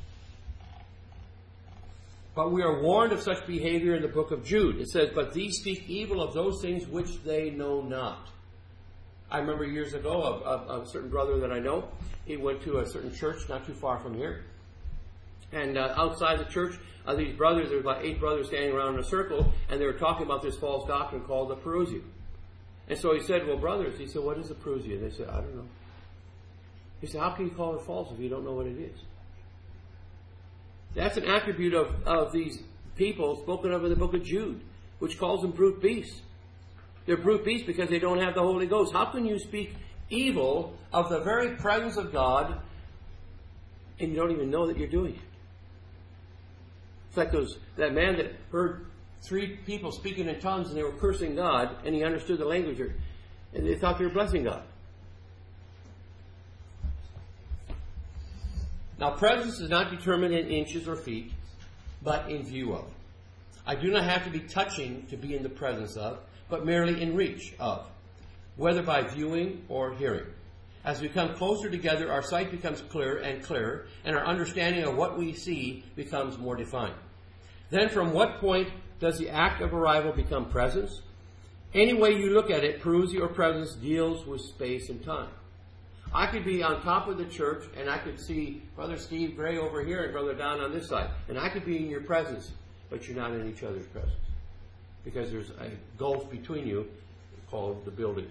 A: But we are warned of such behavior in the book of Jude. It says, but these speak evil of those things which they know not. I remember years ago a certain brother that I know. He went to a certain church not too far from here. And outside the church, these brothers, there were about 8 brothers standing around in a circle, and they were talking about this false doctrine called the parousia. And so he said, well, brothers, he said, what is the parousia? And they said, I don't know. He said, how can you call it false if you don't know what it is? That's an attribute of these people spoken of in the book of Jude, which calls them brute beasts. They're brute beasts because they don't have the Holy Ghost. How can you speak evil of the very presence of God and you don't even know that you're doing it? It's like that man that heard 3 people speaking in tongues and they were cursing God, and he understood the language, and they thought they were blessing God. Now, presence is not determined in inches or feet, but in view of. I do not have to be touching to be in the presence of, but merely in reach of, whether by viewing or hearing. As we come closer together, our sight becomes clearer, and our understanding of what we see becomes more defined. Then from what point does the act of arrival become presence? Any way you look at it, parousia or presence deals with space and time. I could be on top of the church, and I could see Brother Steve Gray over here and Brother Don on this side. And I could be in your presence, but you're not in each other's presence. Because there's a gulf between you called the building.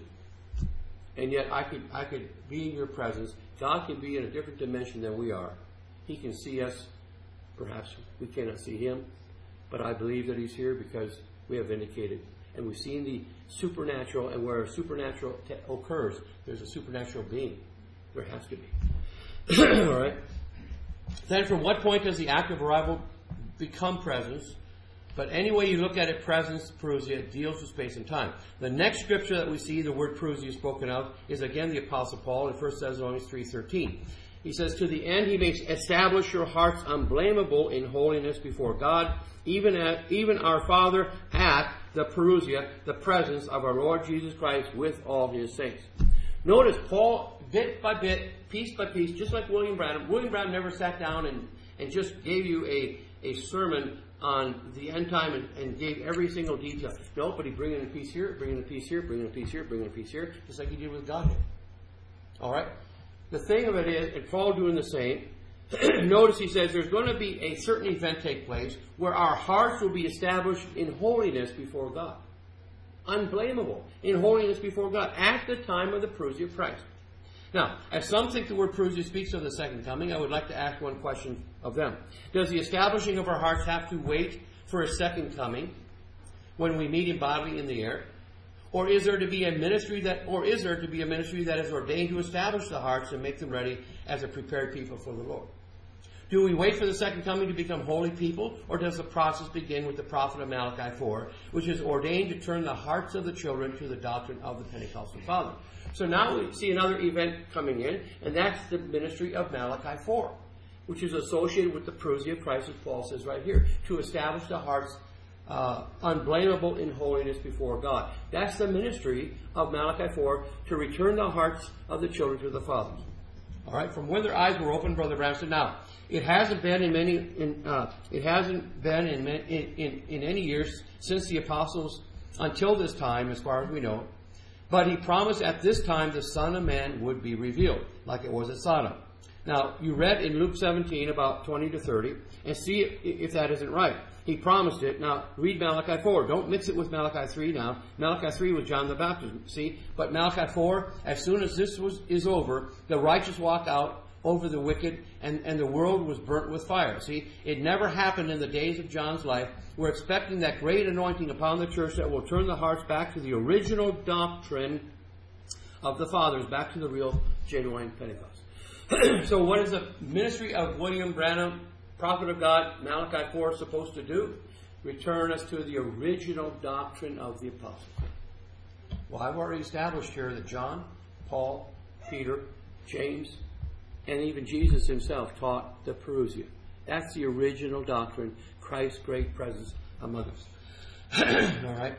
A: And yet I could be in your presence. God can be in a different dimension than we are. He can see us. Perhaps we cannot see Him. But I believe that He's here because we have indicated. And we've seen the supernatural, and where supernatural occurs, there's a supernatural being. There has to be. All right? Then from what point does the act of arrival become presence? But any way you look at it, presence, parousia, deals with space and time. The next scripture that we see, the word parousia spoken of, is again the Apostle Paul in 1 Thessalonians 3:13. He says, to the end He may establish your hearts unblameable in holiness before God, even our Father at the parousia, the presence of our Lord Jesus Christ with all His saints. Notice Paul, bit by bit, piece by piece, just like William Branham. William Branham never sat down and just gave you a sermon on the end time and gave every single detail. No, but he bring in a piece here, bring in a piece here, bring in a piece here, bring in a piece here, just like he did with Godhead. All right? The thing of it is, and Paul doing the same, notice he says there's going to be a certain event take place where our hearts will be established in holiness before God. Unblameable in holiness before God at the time of the parousia of Christ. Now, as some think the word parousia speaks of the second coming, I would like to ask one question of them. Does the establishing of our hearts have to wait for a second coming when we meet Him bodily in the air? Or is there to be a ministry that is ordained to establish the hearts and make them ready as a prepared people for the Lord? Do we wait for the second coming to become holy people, or does the process begin with the prophet of Malachi 4, which is ordained to turn the hearts of the children to the doctrine of the Pentecostal Fathers? So now we see another event coming in, and that's the ministry of Malachi 4, which is associated with the parousia of Christ, as Paul says right here, to establish the hearts unblameable in holiness before God. That's the ministry of Malachi 4, to return the hearts of the children to the fathers. All right, from when their eyes were opened, Brother Branham said. Now, it hasn't been in any years since the apostles until this time, as far as we know. But he promised at this time the Son of Man would be revealed, like it was at Sodom. Now, you read in Luke 17 about 20 to 30, and see if that isn't right. He promised it. Now, read Malachi 4. Don't mix it with Malachi 3 now. Malachi 3 was John the Baptist, see? But Malachi 4, as soon as this is over, the righteous walk out over the wicked, and the world was burnt with fire. See, it never happened in the days of John's life. We're expecting that great anointing upon the church that will turn the hearts back to the original doctrine of the fathers, back to the real, genuine Pentecost. So what is the ministry of William Branham, prophet of God, Malachi 4, supposed to do? Return us to the original doctrine of the apostles. Well, I've already established here that John, Paul, Peter, James, and even Jesus himself taught the parousia. That's the original doctrine, Christ's great presence among us. All right.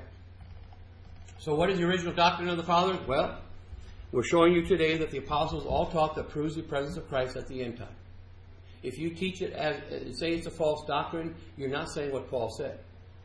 A: So what is the original doctrine of the fathers? Well, we're showing you today that the apostles all taught the parousia presence of Christ at the end time. If you teach it as, say it's a false doctrine, you're not saying what Paul said.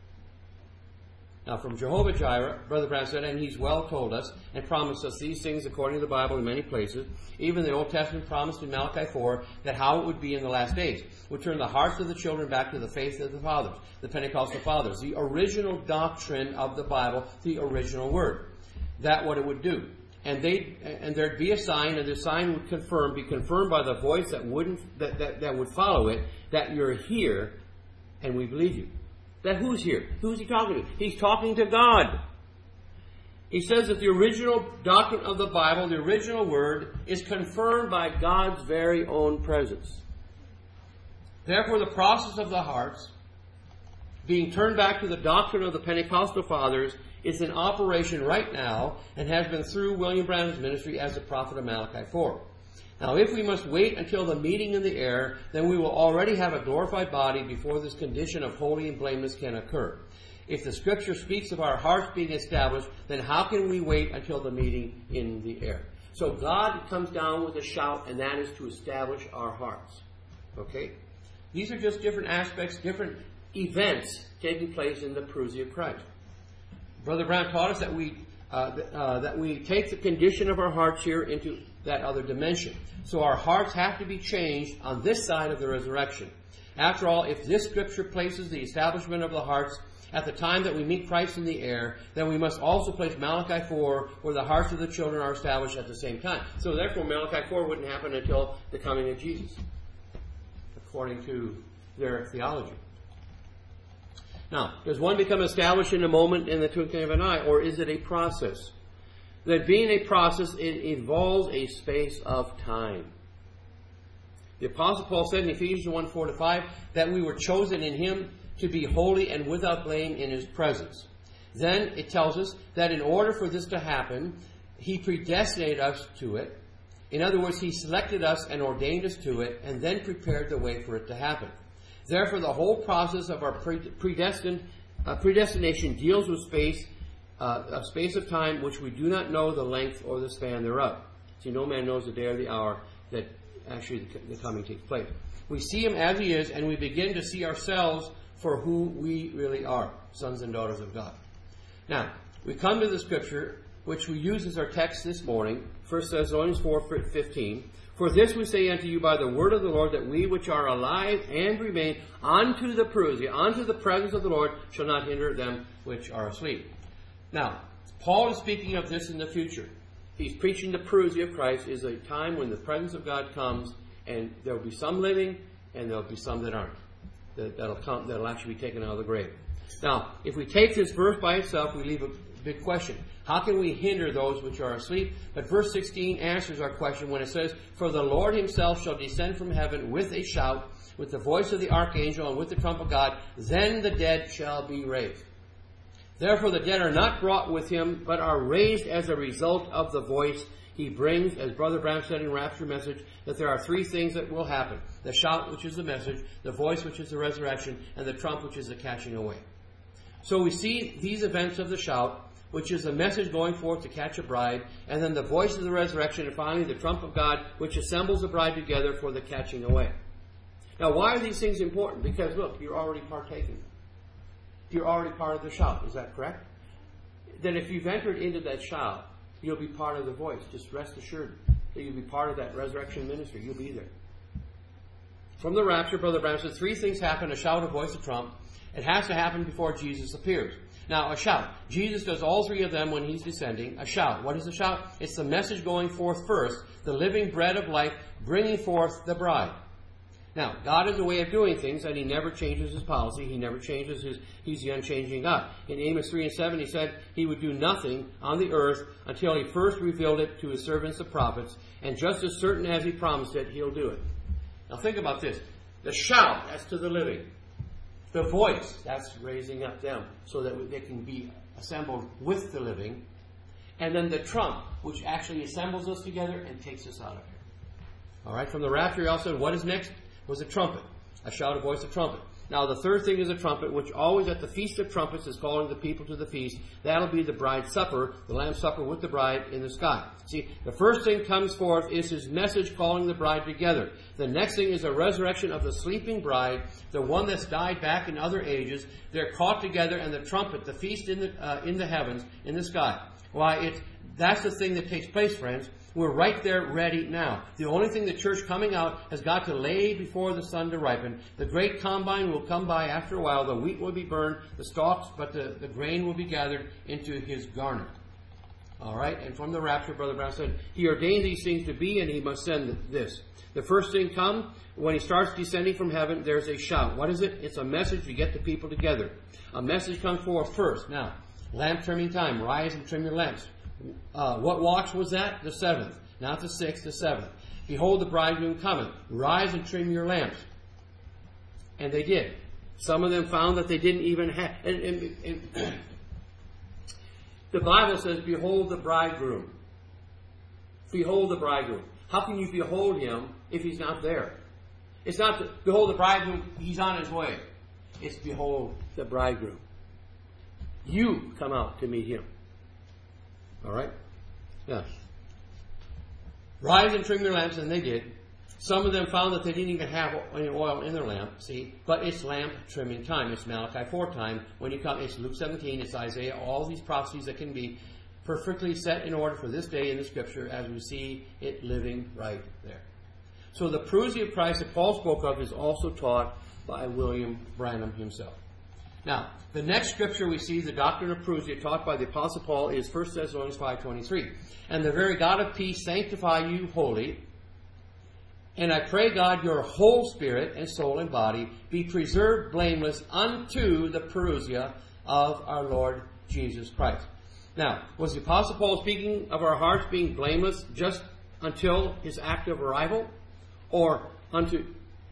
A: Now, from Jehovah Jireh, Brother Branham said, and he's well told us and promised us these things according to the Bible in many places. Even the Old Testament promised in Malachi 4 that how it would be in the last days would turn the hearts of the children back to the faith of the fathers, the Pentecostal fathers, the original doctrine of the Bible, the original word. That what it would do. And there'd be a sign, and the sign would be confirmed by the voice that would follow it, that you're here, and we believe you. That who's here? Who's he talking to? He's talking to God. He says that the original doctrine of the Bible, the original word, is confirmed by God's very own presence. Therefore, the process of the hearts being turned back to the doctrine of the Pentecostal fathers is in operation right now and has been through William Branham's ministry as the prophet of Malachi 4. Now, if we must wait until the meeting in the air, then we will already have a glorified body before this condition of holy and blameless can occur. If the Scripture speaks of our hearts being established, then how can we wait until the meeting in the air? So God comes down with a shout, and that is to establish our hearts. Okay? These are just different aspects, different events taking place in the parousia of Christ. Brother Brown taught us that we take the condition of our hearts here into that other dimension. So our hearts have to be changed on this side of the resurrection. After all, if this Scripture places the establishment of the hearts at the time that we meet Christ in the air, then we must also place Malachi 4 where the hearts of the children are established at the same time. So therefore, Malachi 4 wouldn't happen until the coming of Jesus, according to their theology. Now, does one become established in a moment, in the twinkling of an eye, or is it a process? That being a process, it involves a space of time. The Apostle Paul said in Ephesians 1:4-5 that we were chosen in Him to be holy and without blame in His presence. Then it tells us that in order for this to happen, He predestinated us to it. In other words, He selected us and ordained us to it, and then prepared the way for it to happen. Therefore, the whole process of our predestination deals with a space of time which we do not know the length or the span thereof. See, no man knows the day or the hour that actually the coming takes place. We see Him as He is, and we begin to see ourselves for who we really are, sons and daughters of God. Now, we come to the Scripture, which we use as our text this morning, 1 Thessalonians 4:15. For this we say unto you by the word of the Lord, that we which are alive and remain unto the parousia, unto the presence of the Lord, shall not hinder them which are asleep. Now, Paul is speaking of this in the future. He's preaching the parousia of Christ is a time when the presence of God comes, and there will be some living, and there will be some that aren't. That'll actually be taken out of the grave. Now, if we take this verse by itself, we leave a big question. How can we hinder those which are asleep? But verse 16 answers our question when it says, "For the Lord himself shall descend from heaven with a shout, with the voice of the archangel, and with the trump of God. Then the dead shall be raised. Therefore the dead are not brought with him, but are raised as a result of the voice he brings." As Brother Branham said in Rapture Message, that there are three things that will happen. The shout, which is the message, the voice, which is the resurrection, and the trump, which is the catching away. So we see these events of the shout, which is the message going forth to catch a bride, and then the voice of the resurrection, and finally the trump of God, which assembles the bride together for the catching away. Now, why are these things important? Because, look, you're already partaking. You're already part of the shout. Is that correct? Then if you've entered into that shout, you'll be part of the voice. Just rest assured that you'll be part of that resurrection ministry. You'll be there. From the rapture, Brother Branham says, three things happen: a shout, a voice, a trump. It has to happen before Jesus appears. Now, a shout. Jesus does all three of them when he's descending. A shout. What is a shout? It's the message going forth first, the living bread of life, bringing forth the bride. Now, God has a way of doing things, and he never changes his policy. He never changes he's the unchanging God. In Amos 3:7, he said he would do nothing on the earth until he first revealed it to his servants, the prophets, and just as certain as he promised it, he'll do it. Now, think about this. The shout, that's to the living. The voice, that's raising up them so that they can be assembled with the living. And then the trump, which actually assembles us together and takes us out of here. All right, from the rapture, he also said, what is next? Was a trumpet. A shout, a voice, a trumpet. Now, the third thing is a trumpet, which always at the Feast of Trumpets is calling the people to the feast. That'll be the bride's supper, the Lamb's supper with the bride in the sky. See, the first thing comes forth is his message calling the bride together. The next thing is a resurrection of the sleeping bride, the one that's died back in other ages. They're caught together, and the trumpet, the feast in the heavens, in the sky. Why, that's the thing that takes place, friends. We're right there ready now. The only thing the church coming out has got to lay before the sun to ripen. The great combine will come by after a while. The wheat will be burned, the stalks, but the grain will be gathered into his garner. All right? And from the rapture, Brother Brown said, he ordained these things to be, and he must send this. The first thing come, when he starts descending from heaven, there's a shout. What is it? It's a message to get the people together. A message comes forth first. Now, lamp trimming time. Rise and trim your lamps. What watch was that? The seventh. Not the sixth, the seventh. Behold, the bridegroom cometh. Rise and trim your lamps. And they did. Some of them found that they didn't even have... And the Bible says, behold the bridegroom. Behold the bridegroom. How can you behold him if he's not there? It's not, behold the bridegroom, he's on his way. It's behold the bridegroom. You come out to meet him. All right? Yeah. Rise and trim your lamps, and they did. Some of them found that they didn't even have any oil in their lamp, see? But it's lamp trimming time. It's Malachi 4 time. When you come, it's Luke 17, it's Isaiah, all these prophecies that can be perfectly set in order for this day in the Scripture as we see it living right there. So the parousia of Christ that Paul spoke of is also taught by William Branham himself. Now, the next scripture we see, the doctrine of parousia taught by the Apostle Paul, is 1 Thessalonians 5:23. And the very God of peace sanctify you wholly. And I pray God your whole spirit and soul and body be preserved blameless unto the parousia of our Lord Jesus Christ. Now, was the Apostle Paul speaking of our hearts being blameless just until his act of arrival? Or unto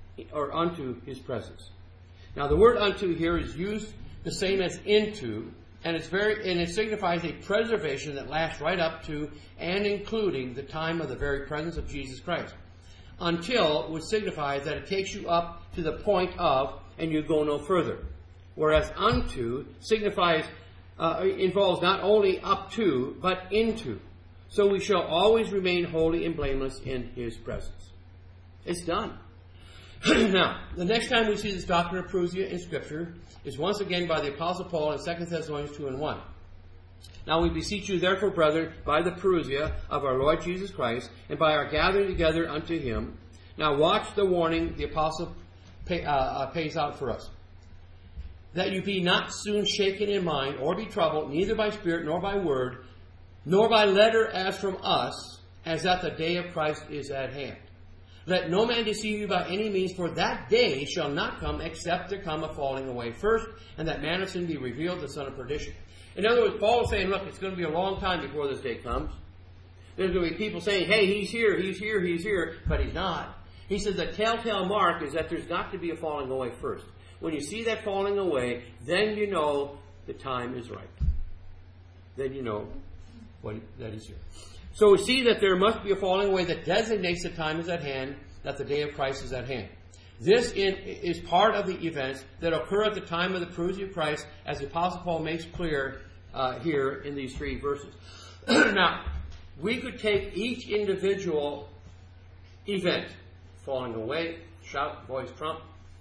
A: his presence? Now, the word unto here is used the same as into, and it signifies a preservation that lasts right up to and including the time of the very presence of Jesus Christ. Until would signify that it takes you up to the point of, and you go no further. Whereas unto signifies, involves not only up to, but into. So we shall always remain holy and blameless in his presence. It's done. Now, the next time we see this doctrine of parousia in Scripture is once again by the Apostle Paul in 2 Thessalonians 2:1. Now we beseech you therefore, brethren, by the parousia of our Lord Jesus Christ, and by our gathering together unto him. Now watch the warning the Apostle pays out for us. That you be not soon shaken in mind, or be troubled, neither by spirit, nor by word, nor by letter as from us, as that the day of Christ is at hand. Let no man deceive you by any means, for that day shall not come except there come a falling away first, and that man of sin be revealed, the son of perdition. In other words, Paul is saying, look, it's going to be a long time before this day comes. There's going to be people saying, hey, he's here, but he's not. He says the telltale mark is that there's got to be a falling away first. When you see that falling away, then you know the time is right. Then you know that he's here. So we see that there must be a falling away that designates the time is at hand, that the day of Christ is at hand. This is part of the events that occur at the time of the parousia of Christ, as the Apostle Paul makes clear here in these 3 verses. Now, we could take each individual event, falling away, shout, voice, trump,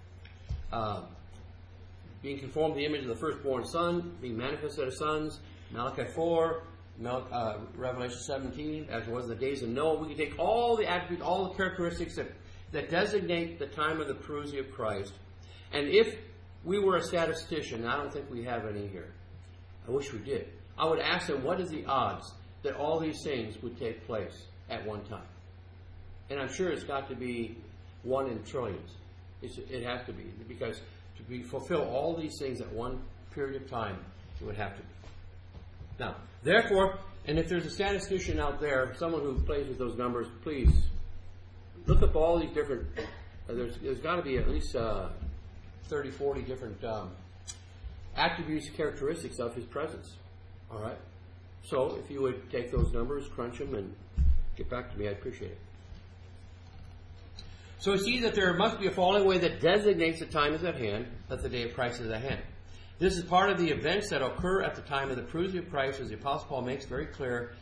A: being conformed to the image of the firstborn son, being manifested as sons, Malachi 4, Revelation 17, as it was in the days of Noah. We can take all the attributes, all the characteristics that designate the time of the parousia of Christ. And if we were a statistician, I don't think we have any here. I wish we did. I would ask them, what is the odds that all these things would take place at one time? And I'm sure it's got to be 1 in trillions. It has to be. Because to fulfill all these things at one period of time, it would have to be. Now, therefore, and if there's a statistician out there, someone who plays with those numbers, please look up all these different, there's got to be at least 30, 40 different attributes, characteristics of his presence. All right? So, if you would take those numbers, crunch them, and get back to me, I'd appreciate it. So we see that there must be a falling away that designates the time is at hand, that the day of Christ is at hand. This is part of the events that occur at the time of the parousia of Christ, as the Apostle Paul makes very clear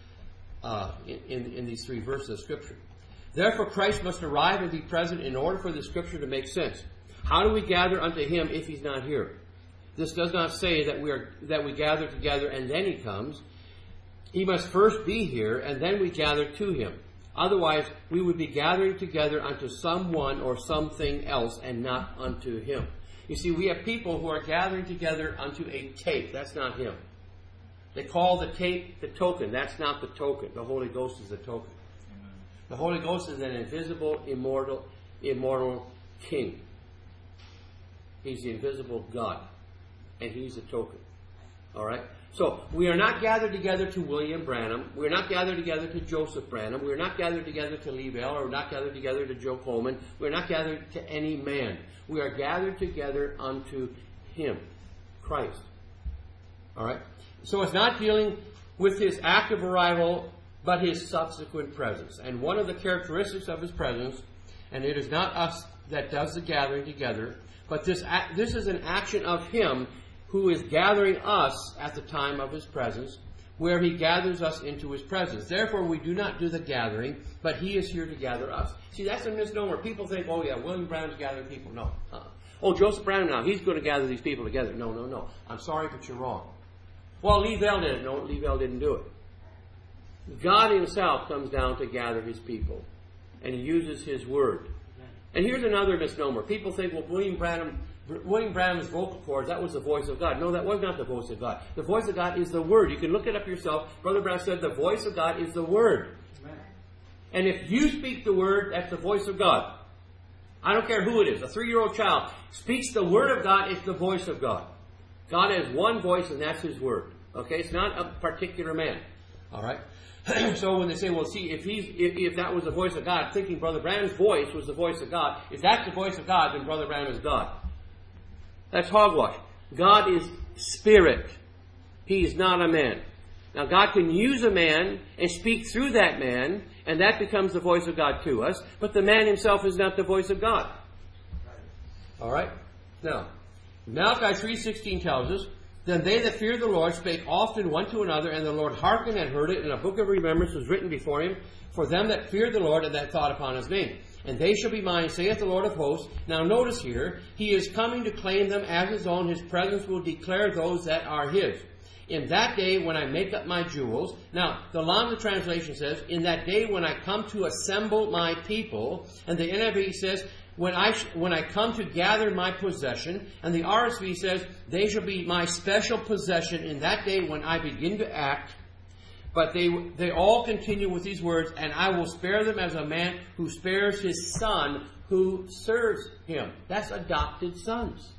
A: in these 3 verses of Scripture. Therefore, Christ must arrive and be present in order for the Scripture to make sense. How do we gather unto him if he's not here? This does not say that we gather together and then he comes. He must first be here, and then we gather to him. Otherwise, we would be gathering together unto someone or something else, and not unto him. You see, we have people who are gathering together unto a tape. That's not him. They call the tape the token. That's not the token. The Holy Ghost is the token. Amen. The Holy Ghost is an invisible, immortal King. He's the invisible God. And he's the token. All right? So, we are not gathered together to William Branham. We're not gathered together to Joseph Branham. We're not gathered together to Lee Bell, or we're not gathered together to Joe Coleman. We're not gathered to any man. We are gathered together unto him, Christ. All right? So it's not dealing with his active arrival, but his subsequent presence. And one of the characteristics of his presence, and it is not us that does the gathering together, but this is an action of him who is gathering us at the time of his presence, where he gathers us into his presence. Therefore, we do not do the gathering, but he is here to gather us. See, that's a misnomer. People think, oh yeah, William Branham's gathering people. No. Oh, Joseph Branham now, he's going to gather these people together. No. I'm sorry, but you're wrong. Well, Lee Bell did it. No, Lee Bell didn't do it. God himself comes down to gather his people, and he uses his word. And here's another misnomer. People think, well, William Branham's vocal cords, that was the voice of God. No, that was not the voice of God. The voice of God is the Word. You can look it up yourself. Brother Branham said the voice of God is the Word. Amen. And if you speak the Word, that's the voice of God. I don't care who it is. A 3-year-old child speaks the Word of God, it's the voice of God. God has one voice, and that's His Word. Okay? It's not a particular man. All right? So when they say, well, see, if that was the voice of God, thinking Brother Branham's voice was the voice of God, if that's the voice of God, then Brother Branham is God. That's hogwash. God is spirit. He is not a man. Now, God can use a man and speak through that man, and that becomes the voice of God to us, but the man himself is not the voice of God. All right? Now, Malachi 3:16 tells us, then they that feared the Lord spake often one to another, and the Lord hearkened and heard it, and a book of remembrance was written before him for them that feared the Lord and that thought upon his name. And they shall be mine, saith the Lord of hosts. Now notice here, he is coming to claim them as his own. His presence will declare those that are his. In that day when I make up my jewels. Now, the Lambda translation says, in that day when I come to assemble my people. And the NIV says, when I come to gather my possession. And the RSV says, they shall be my special possession in that day when I begin to act. But they all continue with these words, and I will spare them as a man who spares his son who serves him. That's adopted sons.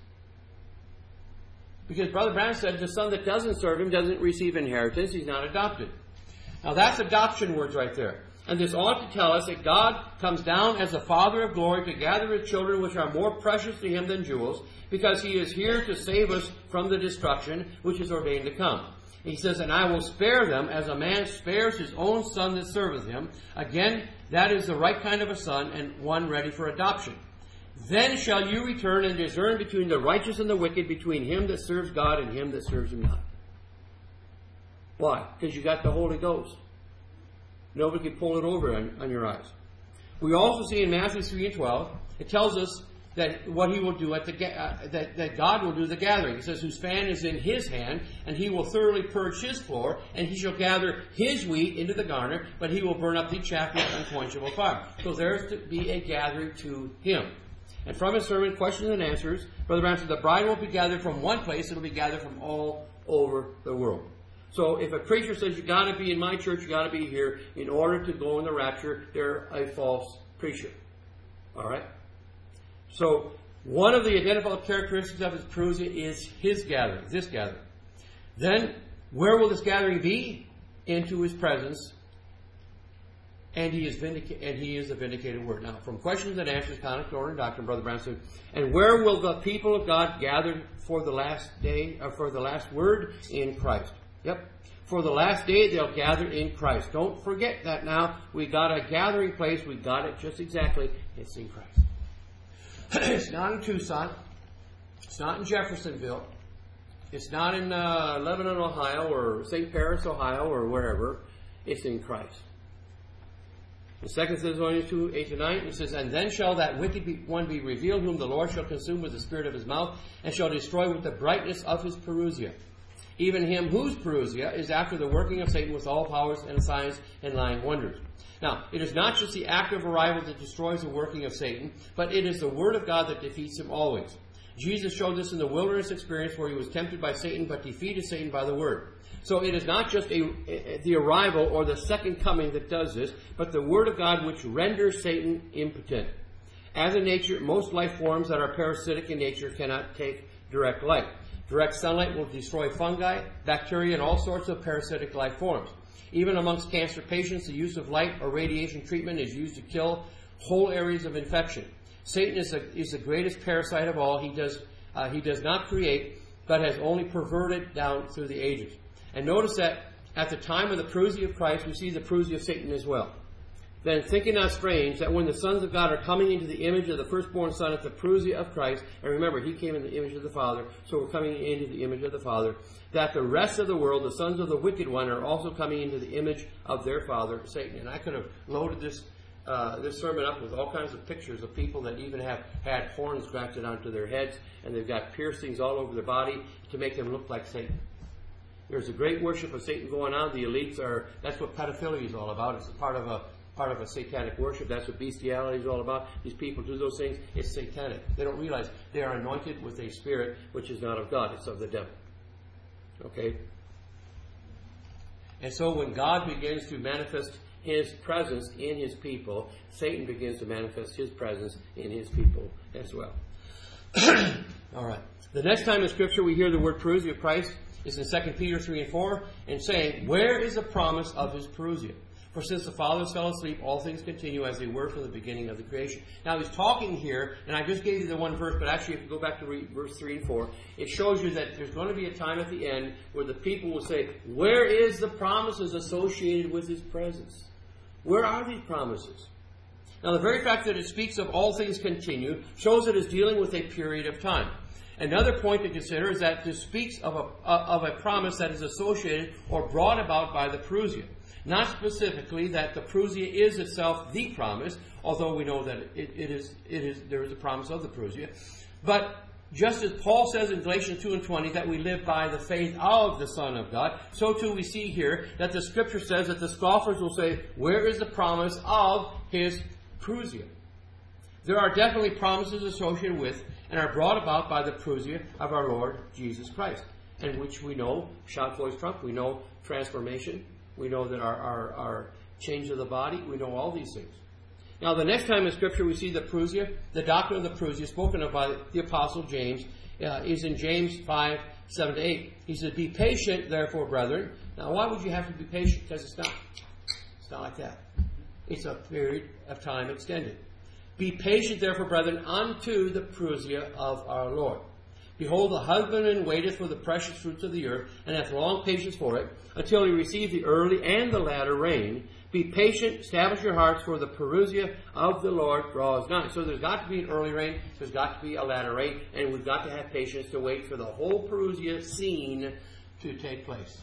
A: Because Brother Branham said the son that doesn't serve him doesn't receive inheritance. He's not adopted. Now that's adoption words right there. And this ought to tell us that God comes down as the Father of glory to gather his children which are more precious to him than jewels, because he is here to save us from the destruction which is ordained to come. He says, and I will spare them as a man spares his own son that serveth him. Again, that is the right kind of a son, and one ready for adoption. Then shall you return and discern between the righteous and the wicked, between him that serves God and him that serves him not. Why? Because you got the Holy Ghost. Nobody can pull it over on your eyes. We also see in Matthew 3 and 12, it tells us that what he will do at that God will do the gathering. It says, whose fan is in his hand, and he will thoroughly purge his floor, and he shall gather his wheat into the garner, but he will burn up the chaff with unquenchable fire. So there's to be a gathering to him. And from his sermon, questions and answers, Brother Branham said, the bride won't be gathered from one place, it'll be gathered from all over the world. So if a preacher says you got to be in my church, you got to be here in order to go in the rapture, they're a false preacher. All right? So one of the identifiable characteristics of his parousia is his gathering, this gathering. Then where will this gathering be? Into his presence. And he is the vindicated word. Now, from questions and answers, conduct, order, and doctrine, Brother Branham said, and where will the people of God gather for the last day, or for the last word? In Christ. Yep. For the last day, they'll gather in Christ. Don't forget that now. We got a gathering place. We got it just exactly. It's in Christ. It's not in Tucson. It's not in Jeffersonville. It's not in Lebanon, Ohio, or St. Paris, Ohio, or wherever. It's in Christ. In 2 Thessalonians 2, 8-9, it says, and then shall that wicked one be revealed, whom the Lord shall consume with the spirit of his mouth, and shall destroy with the brightness of his parousia. Even him whose parousia is after the working of Satan with all powers and signs and lying wonders. Now, it is not just the act of arrival that destroys the working of Satan, but it is the word of God that defeats him always. Jesus showed this in the wilderness experience where he was tempted by Satan, but defeated Satan by the word. So it is not just the arrival or the second coming that does this, but the word of God which renders Satan impotent. As in nature, most life forms that are parasitic in nature cannot take direct light. Direct sunlight will destroy fungi, bacteria, and all sorts of parasitic life forms. Even amongst cancer patients, the use of light or radiation treatment is used to kill whole areas of infection. Satan is the greatest parasite of all. He does not create, but has only perverted down through the ages. And notice that at the time of the parousia of Christ, we see the parousia of Satan as well. Then think it not strange that when the sons of God are coming into the image of the firstborn son at the parousia of Christ, and remember, he came in the image of the Father, so we're coming into the image of the Father, that the rest of the world, the sons of the wicked one, are also coming into the image of their father, Satan. And I could have loaded this sermon up with all kinds of pictures of people that even have had horns grafted onto their heads, and they've got piercings all over their body to make them look like Satan. There's a great worship of Satan going on. The elites that's what pedophilia is all about. It's a part of a satanic worship. That's what bestiality is all about. These people do those things. It's satanic. They don't realize they are anointed with a spirit which is not of God. It's of the devil. Okay? And so when God begins to manifest his presence in his people, Satan begins to manifest his presence in his people as well. All right. The next time in Scripture we hear the word parousia of Christ is in 2 Peter 3 and 4, and saying, where is the promise of his parousia? For since the fathers fell asleep, all things continue as they were from the beginning of the creation. Now he's talking here, and I just gave you the one verse, but actually if you go back to verse 3 and 4, it shows you that there's going to be a time at the end where the people will say, where is the promises associated with his presence? Where are these promises? Now the very fact that it speaks of all things continue shows it is dealing with a period of time. Another point to consider is that this speaks of a promise that is associated or brought about by the parousia. Not specifically that the parousia is itself the promise, although we know that there is a promise of the parousia. But just as Paul says in Galatians 2 and 20 that we live by the faith of the Son of God, so too we see here that the Scripture says that the scoffers will say, where is the promise of his parousia? There are definitely promises associated with and are brought about by the parousia of our Lord Jesus Christ, and which we know, shout voice trump, we know transformation, We know that our change of the body. We know all these things. Now, the next time in Scripture we see the Parousia, the doctrine of the Parousia spoken of by the Apostle James, is in James 5:7-8. He says, "Be patient, therefore, brethren." Now, why would you have to be patient? Because it's not like that. It's a period of time extended. "Be patient, therefore, brethren, unto the Parousia of our Lord. Behold, the husbandman waiteth for the precious fruits of the earth, and hath long patience for it, until he receive the early and the latter rain. Be patient, establish your hearts, for the Parousia of the Lord draws nigh." So there's got to be an early rain, there's got to be a latter rain, and we've got to have patience to wait for the whole Parousia scene to take place.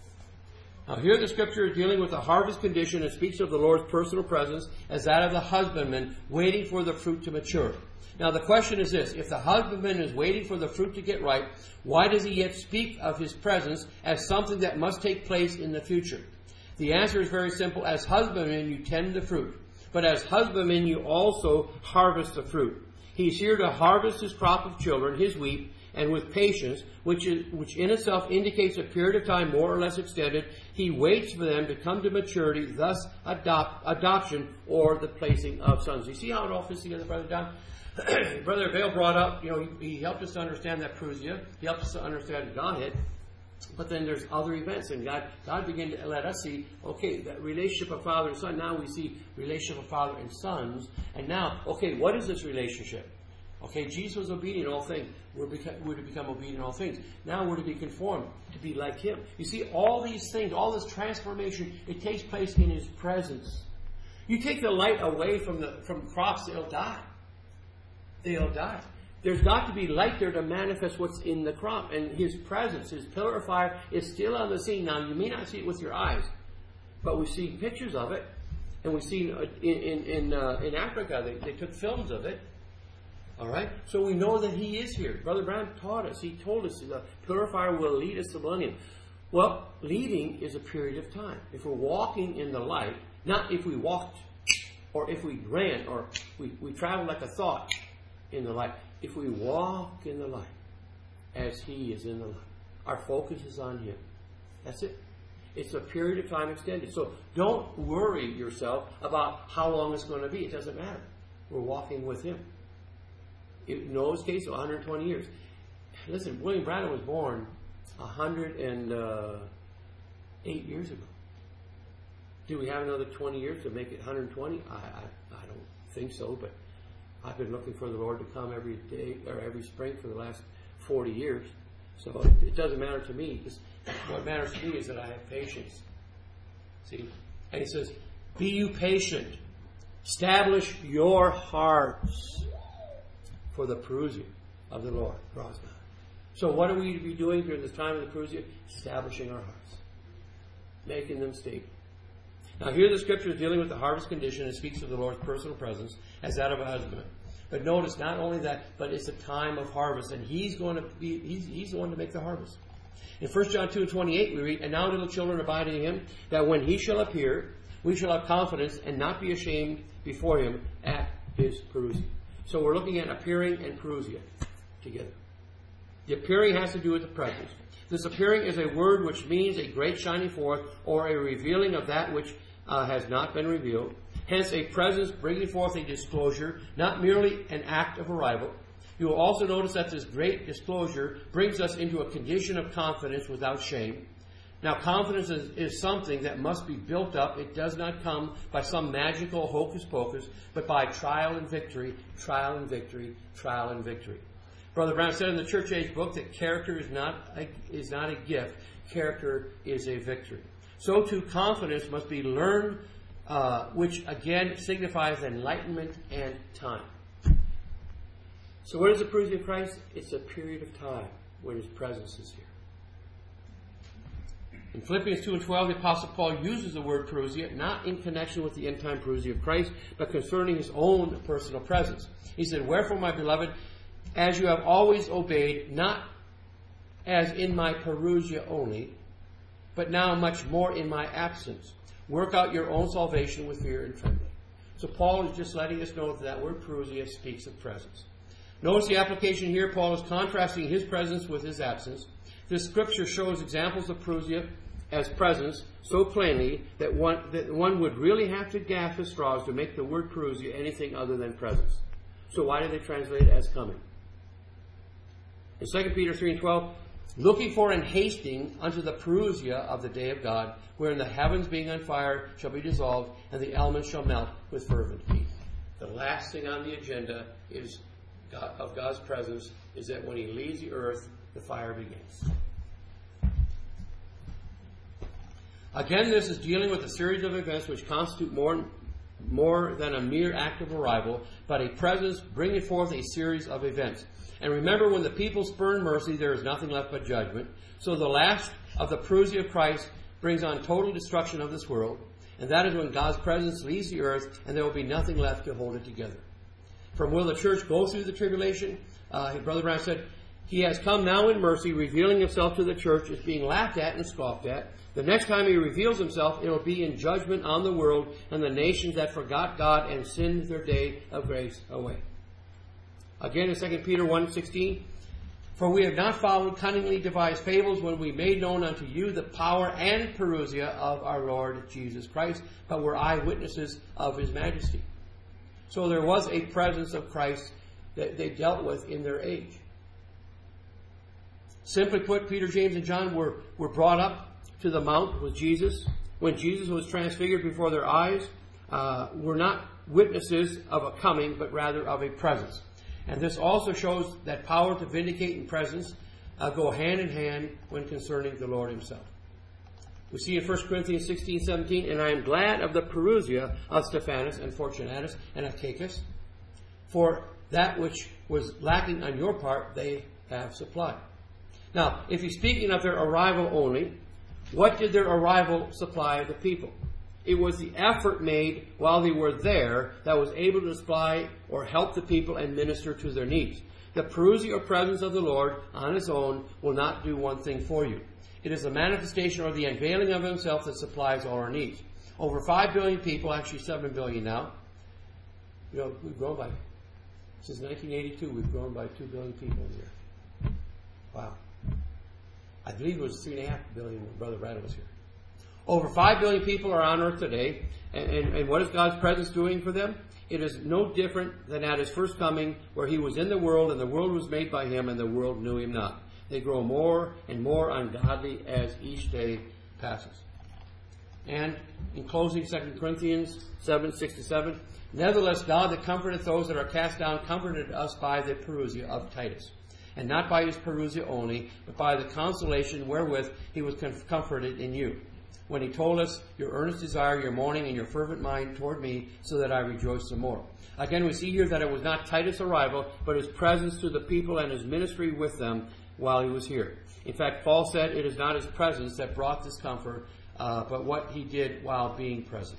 A: Now here the Scripture is dealing with the harvest condition and speaks of the Lord's personal presence as that of the husbandman waiting for the fruit to mature. Now the question is this: if the husbandman is waiting for the fruit to get ripe, why does he yet speak of his presence as something that must take place in the future? The answer is very simple. As husbandmen, you tend the fruit. But as husbandmen, you also harvest the fruit. He's here to harvest his crop of children, his wheat, and with patience, which in itself indicates a period of time more or less extended. He waits for them to come to maturity, thus adoption or the placing of sons. You see how it all fits together, Brother Don? Brother Vail brought up, he helped us to understand that Parousia. He helped us to understand Godhead. But then there's other events, and God began to let us see, okay, that relationship of father and son. Now we see relationship of father and sons. And now, okay, what is this relationship? Okay, Jesus was obedient in all things. We're to become obedient in all things. Now we're to be conformed, to be like Him. You see, all these things, all this transformation, it takes place in His presence. You take the light away from crops, they'll die. They'll die. There's got to be light there to manifest what's in the crop. And His presence, His pillar of fire, is still on the scene. Now, you may not see it with your eyes, but we've seen pictures of it. And we've seen in Africa, they took films of it. All right? So we know that He is here. Brother Brown taught us. He told us the pillar of fire will lead us to millennium. Well, leading is a period of time. If we're walking in the light, not if we walked, or if we ran, or we traveled like a thought in the light. If we walk in the light as He is in the light, our focus is on Him. That's it. It's a period of time extended. So don't worry yourself about how long it's going to be. It doesn't matter. We're walking with Him. In Noah's case, 120 years. Listen, William Branham was born 108 years ago. Do we have another 20 years to make it 120? I don't think so, but I've been looking for the Lord to come every day or every spring for the last 40 years. So it doesn't matter to me. What matters to me is that I have patience. See? And He says, "Be you patient. Establish your hearts, for the Parousia of the Lord draws nigh." So what are we to be doing during this time of the Parousia? Establishing our hearts. Making them stable. Now here the Scripture is dealing with the harvest condition and speaks of the Lord's personal presence as that of a husband. But notice, not only that, but it's a time of harvest, and He's the one to make the harvest. In 1 John 2:28 we read, "And now, little children, abide in Him, that when He shall appear, we shall have confidence and not be ashamed before Him at His Parousia." So we're looking at appearing and Parousia together. The appearing has to do with the presence. This appearing is a word which means a great shining forth or a revealing of that which has not been revealed. Hence, a presence bringing forth a disclosure, not merely an act of arrival. You will also notice that this great disclosure brings us into a condition of confidence without shame. Now, confidence is something that must be built up. It does not come by some magical hocus pocus, but by trial and victory, trial and victory, trial and victory. Brother Brown said in the Church Age book that character is not a gift. Character is a victory. So too, confidence must be learned, which again signifies enlightenment and time. So what is the Parousia of Christ? It's a period of time when His presence is here. In Philippians 2:12, the Apostle Paul uses the word Parousia, not in connection with the end-time Parousia of Christ, but concerning his own personal presence. He said, "Wherefore, my beloved, as you have always obeyed, not as in my Parousia only, but now much more in my absence, work out your own salvation with fear and trembling." So Paul is just letting us know that word Parousia speaks of presence. Notice the application here. Paul is contrasting his presence with his absence. This Scripture shows examples of Parousia as presence so plainly that one would really have to gasp at straws to make the word parousia anything other than presence. So why do they translate it as coming? In 2 Peter 3:12, looking for and hasting unto the parousia of the day of God, wherein the heavens being on fire shall be dissolved, and the elements shall melt with fervent heat. The last thing on the agenda of God's presence is that when He leaves the earth, the fire begins. Again, this is dealing with a series of events which constitute more than a mere act of arrival, but a presence bringing forth a series of events. And remember, when the people spurn mercy, there is nothing left but judgment. So the last of the parousia of Christ brings on total destruction of this world. And that is when God's presence leaves the earth, and there will be nothing left to hold it together. From will the church go through the tribulation? Brother Brown said, He has come now in mercy, revealing Himself to the church as being laughed at and scoffed at. The next time He reveals Himself, it will be in judgment on the world and the nations that forgot God and sinned their day of grace away. Again in 2 Peter 1:16, for we have not followed cunningly devised fables when we made known unto you the power and parousia of our Lord Jesus Christ, but were eyewitnesses of His majesty. So there was a presence of Christ that they dealt with in their age. Simply put, Peter, James, and John were brought up to the mount with Jesus. When Jesus was transfigured before their eyes, were not witnesses of a coming, but rather of a presence. And this also shows that power to vindicate and presence go hand in hand when concerning the Lord Himself. We see in 1 Corinthians 16:17, and I am glad of the parousia of Stephanas and Fortunatus and Achaicus, for that which was lacking on your part they have supplied. Now, if he's speaking of their arrival only, what did their arrival supply the people? It was the effort made while they were there that was able to supply or help the people and minister to their needs. The parousia or presence of the Lord on its own will not do one thing for you. It is the manifestation or the unveiling of Himself that supplies all our needs. Over 5 billion people, actually 7 billion now. We've grown by, since 1982, we've grown by 2 billion people a year. Wow. I believe it was 3.5 billion when Brother Brandon was here. Over 5 billion people are on earth today. And what is God's presence doing for them? It is no different than at His first coming, where He was in the world, and the world was made by Him, and the world knew Him not. They grow more and more ungodly as each day passes. And in closing, 2 Corinthians 7:6-7, nevertheless, God that comforteth those that are cast down comforted us by the parousia of Titus. And not by his parousia only, but by the consolation wherewith he was comforted in you, when he told us, your earnest desire, your mourning, and your fervent mind toward me, so that I rejoice the more. Again, we see here that it was not Titus' arrival, but his presence to the people and his ministry with them while he was here. In fact, Paul said it is not his presence that brought this comfort, but what he did while being present.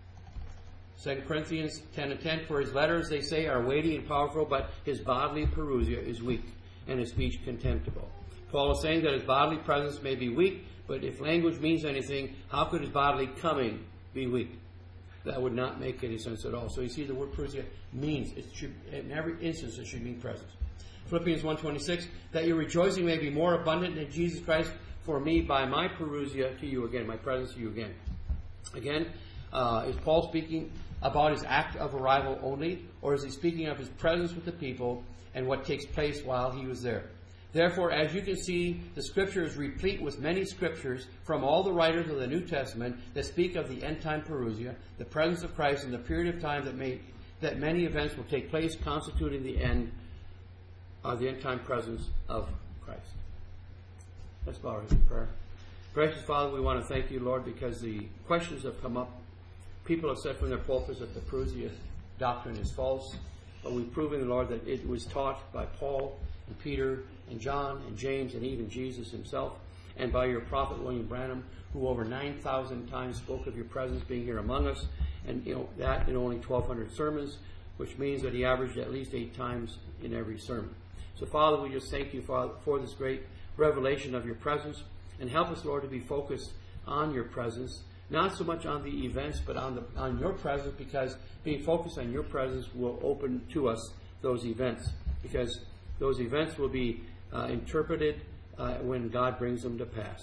A: 2 Corinthians 10:10, for his letters, they say, are weighty and powerful, but his bodily parousia is weak, and his speech contemptible. Paul is saying that his bodily presence may be weak, but if language means anything, how could his bodily coming be weak? That would not make any sense at all. So you see, the word parousia means, it should, in every instance, it should mean presence. Philippians 1:26, that your rejoicing may be more abundant in Jesus Christ for me by my parousia to you again, my presence to you again. Again, is Paul speaking about his act of arrival only, or is he speaking of his presence with the people and what takes place while he was there? Therefore, as you can see, the Scripture is replete with many scriptures from all the writers of the New Testament that speak of the end-time parousia, the presence of Christ, and the period of time that many events will take place, constituting the end of the end-time presence of Christ. Let's bow our heads in prayer. Gracious Father, we want to thank you, Lord, because the questions have come up. People have said from their pulpits that the parousia doctrine is false, but we've proven, Lord, that it was taught by Paul and Peter and John and James and even Jesus himself, and by your prophet William Branham, who over 9,000 times spoke of your presence being here among us, and that in only 1,200 sermons, which means that he averaged at least 8 times in every sermon. So, Father, we just thank you, Father, for this great revelation of your presence, and help us, Lord, to be focused on your presence, not so much on the events, but on your presence, because being focused on your presence will open to us those events, because those events will be interpreted when God brings them to pass.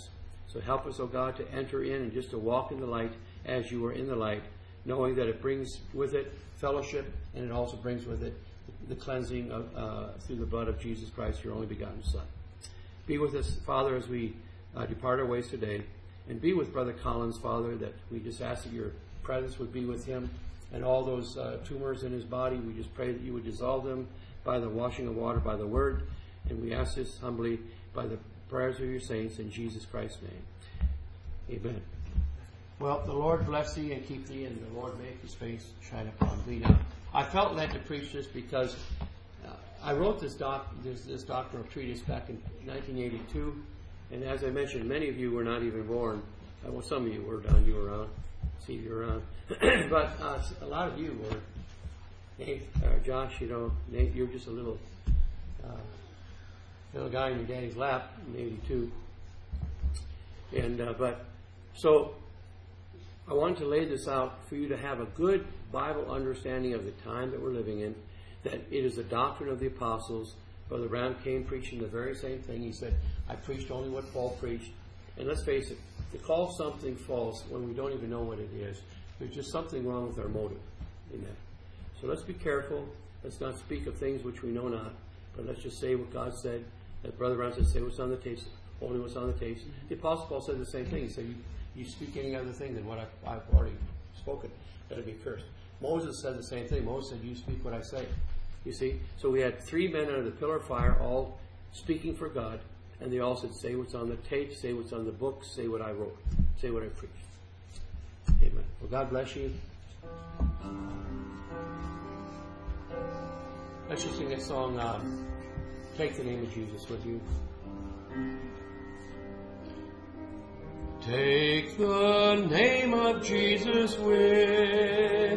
A: So help us, O God, to enter in and just to walk in the light as you are in the light, knowing that it brings with it fellowship, and it also brings with it the cleansing through the blood of Jesus Christ, your only begotten Son. Be with us, Father, as we depart our ways today, and be with Brother Collins, Father, that we just ask that your presence would be with him, and all those tumors in his body, we just pray that you would dissolve them by the washing of water, by the word, and we ask this humbly by the prayers of your saints in Jesus Christ's name. Amen. Well, the Lord bless thee and keep thee, and the Lord make his face shine upon thee. Now, I felt led to preach this because I wrote this doctrinal treatise back in 1982, and as I mentioned, many of you were not even born. Well, some of you were, Don, you were around. See, you were around. But a lot of you were. Nate, Josh, Nate, you're just a little guy in your daddy's lap, maybe two. And so I wanted to lay this out for you to have a good Bible understanding of the time that we're living in, that it is the doctrine of the apostles. Brother Ram came preaching the very same thing. He said, I preached only what Paul preached. And let's face it, to call something false when we don't even know what it is, there's just something wrong with our motive in that. So let's be careful. Let's not speak of things which we know not, but let's just say what God said. That Brother Ram said, say what's on the taste, only what's on the taste. The Apostle Paul said the same thing. He said, you speak any other thing than what I've already spoken, that'll be cursed. Moses said the same thing. Moses said, you speak what I say. You see? So we had three men under the pillar of fire all speaking for God, and they all said, say what's on the tape, say what's on the book, say what I wrote, say what I preached. Amen. Well, God bless you. Let's just sing this song, Take the Name of Jesus with you. Take the name of Jesus with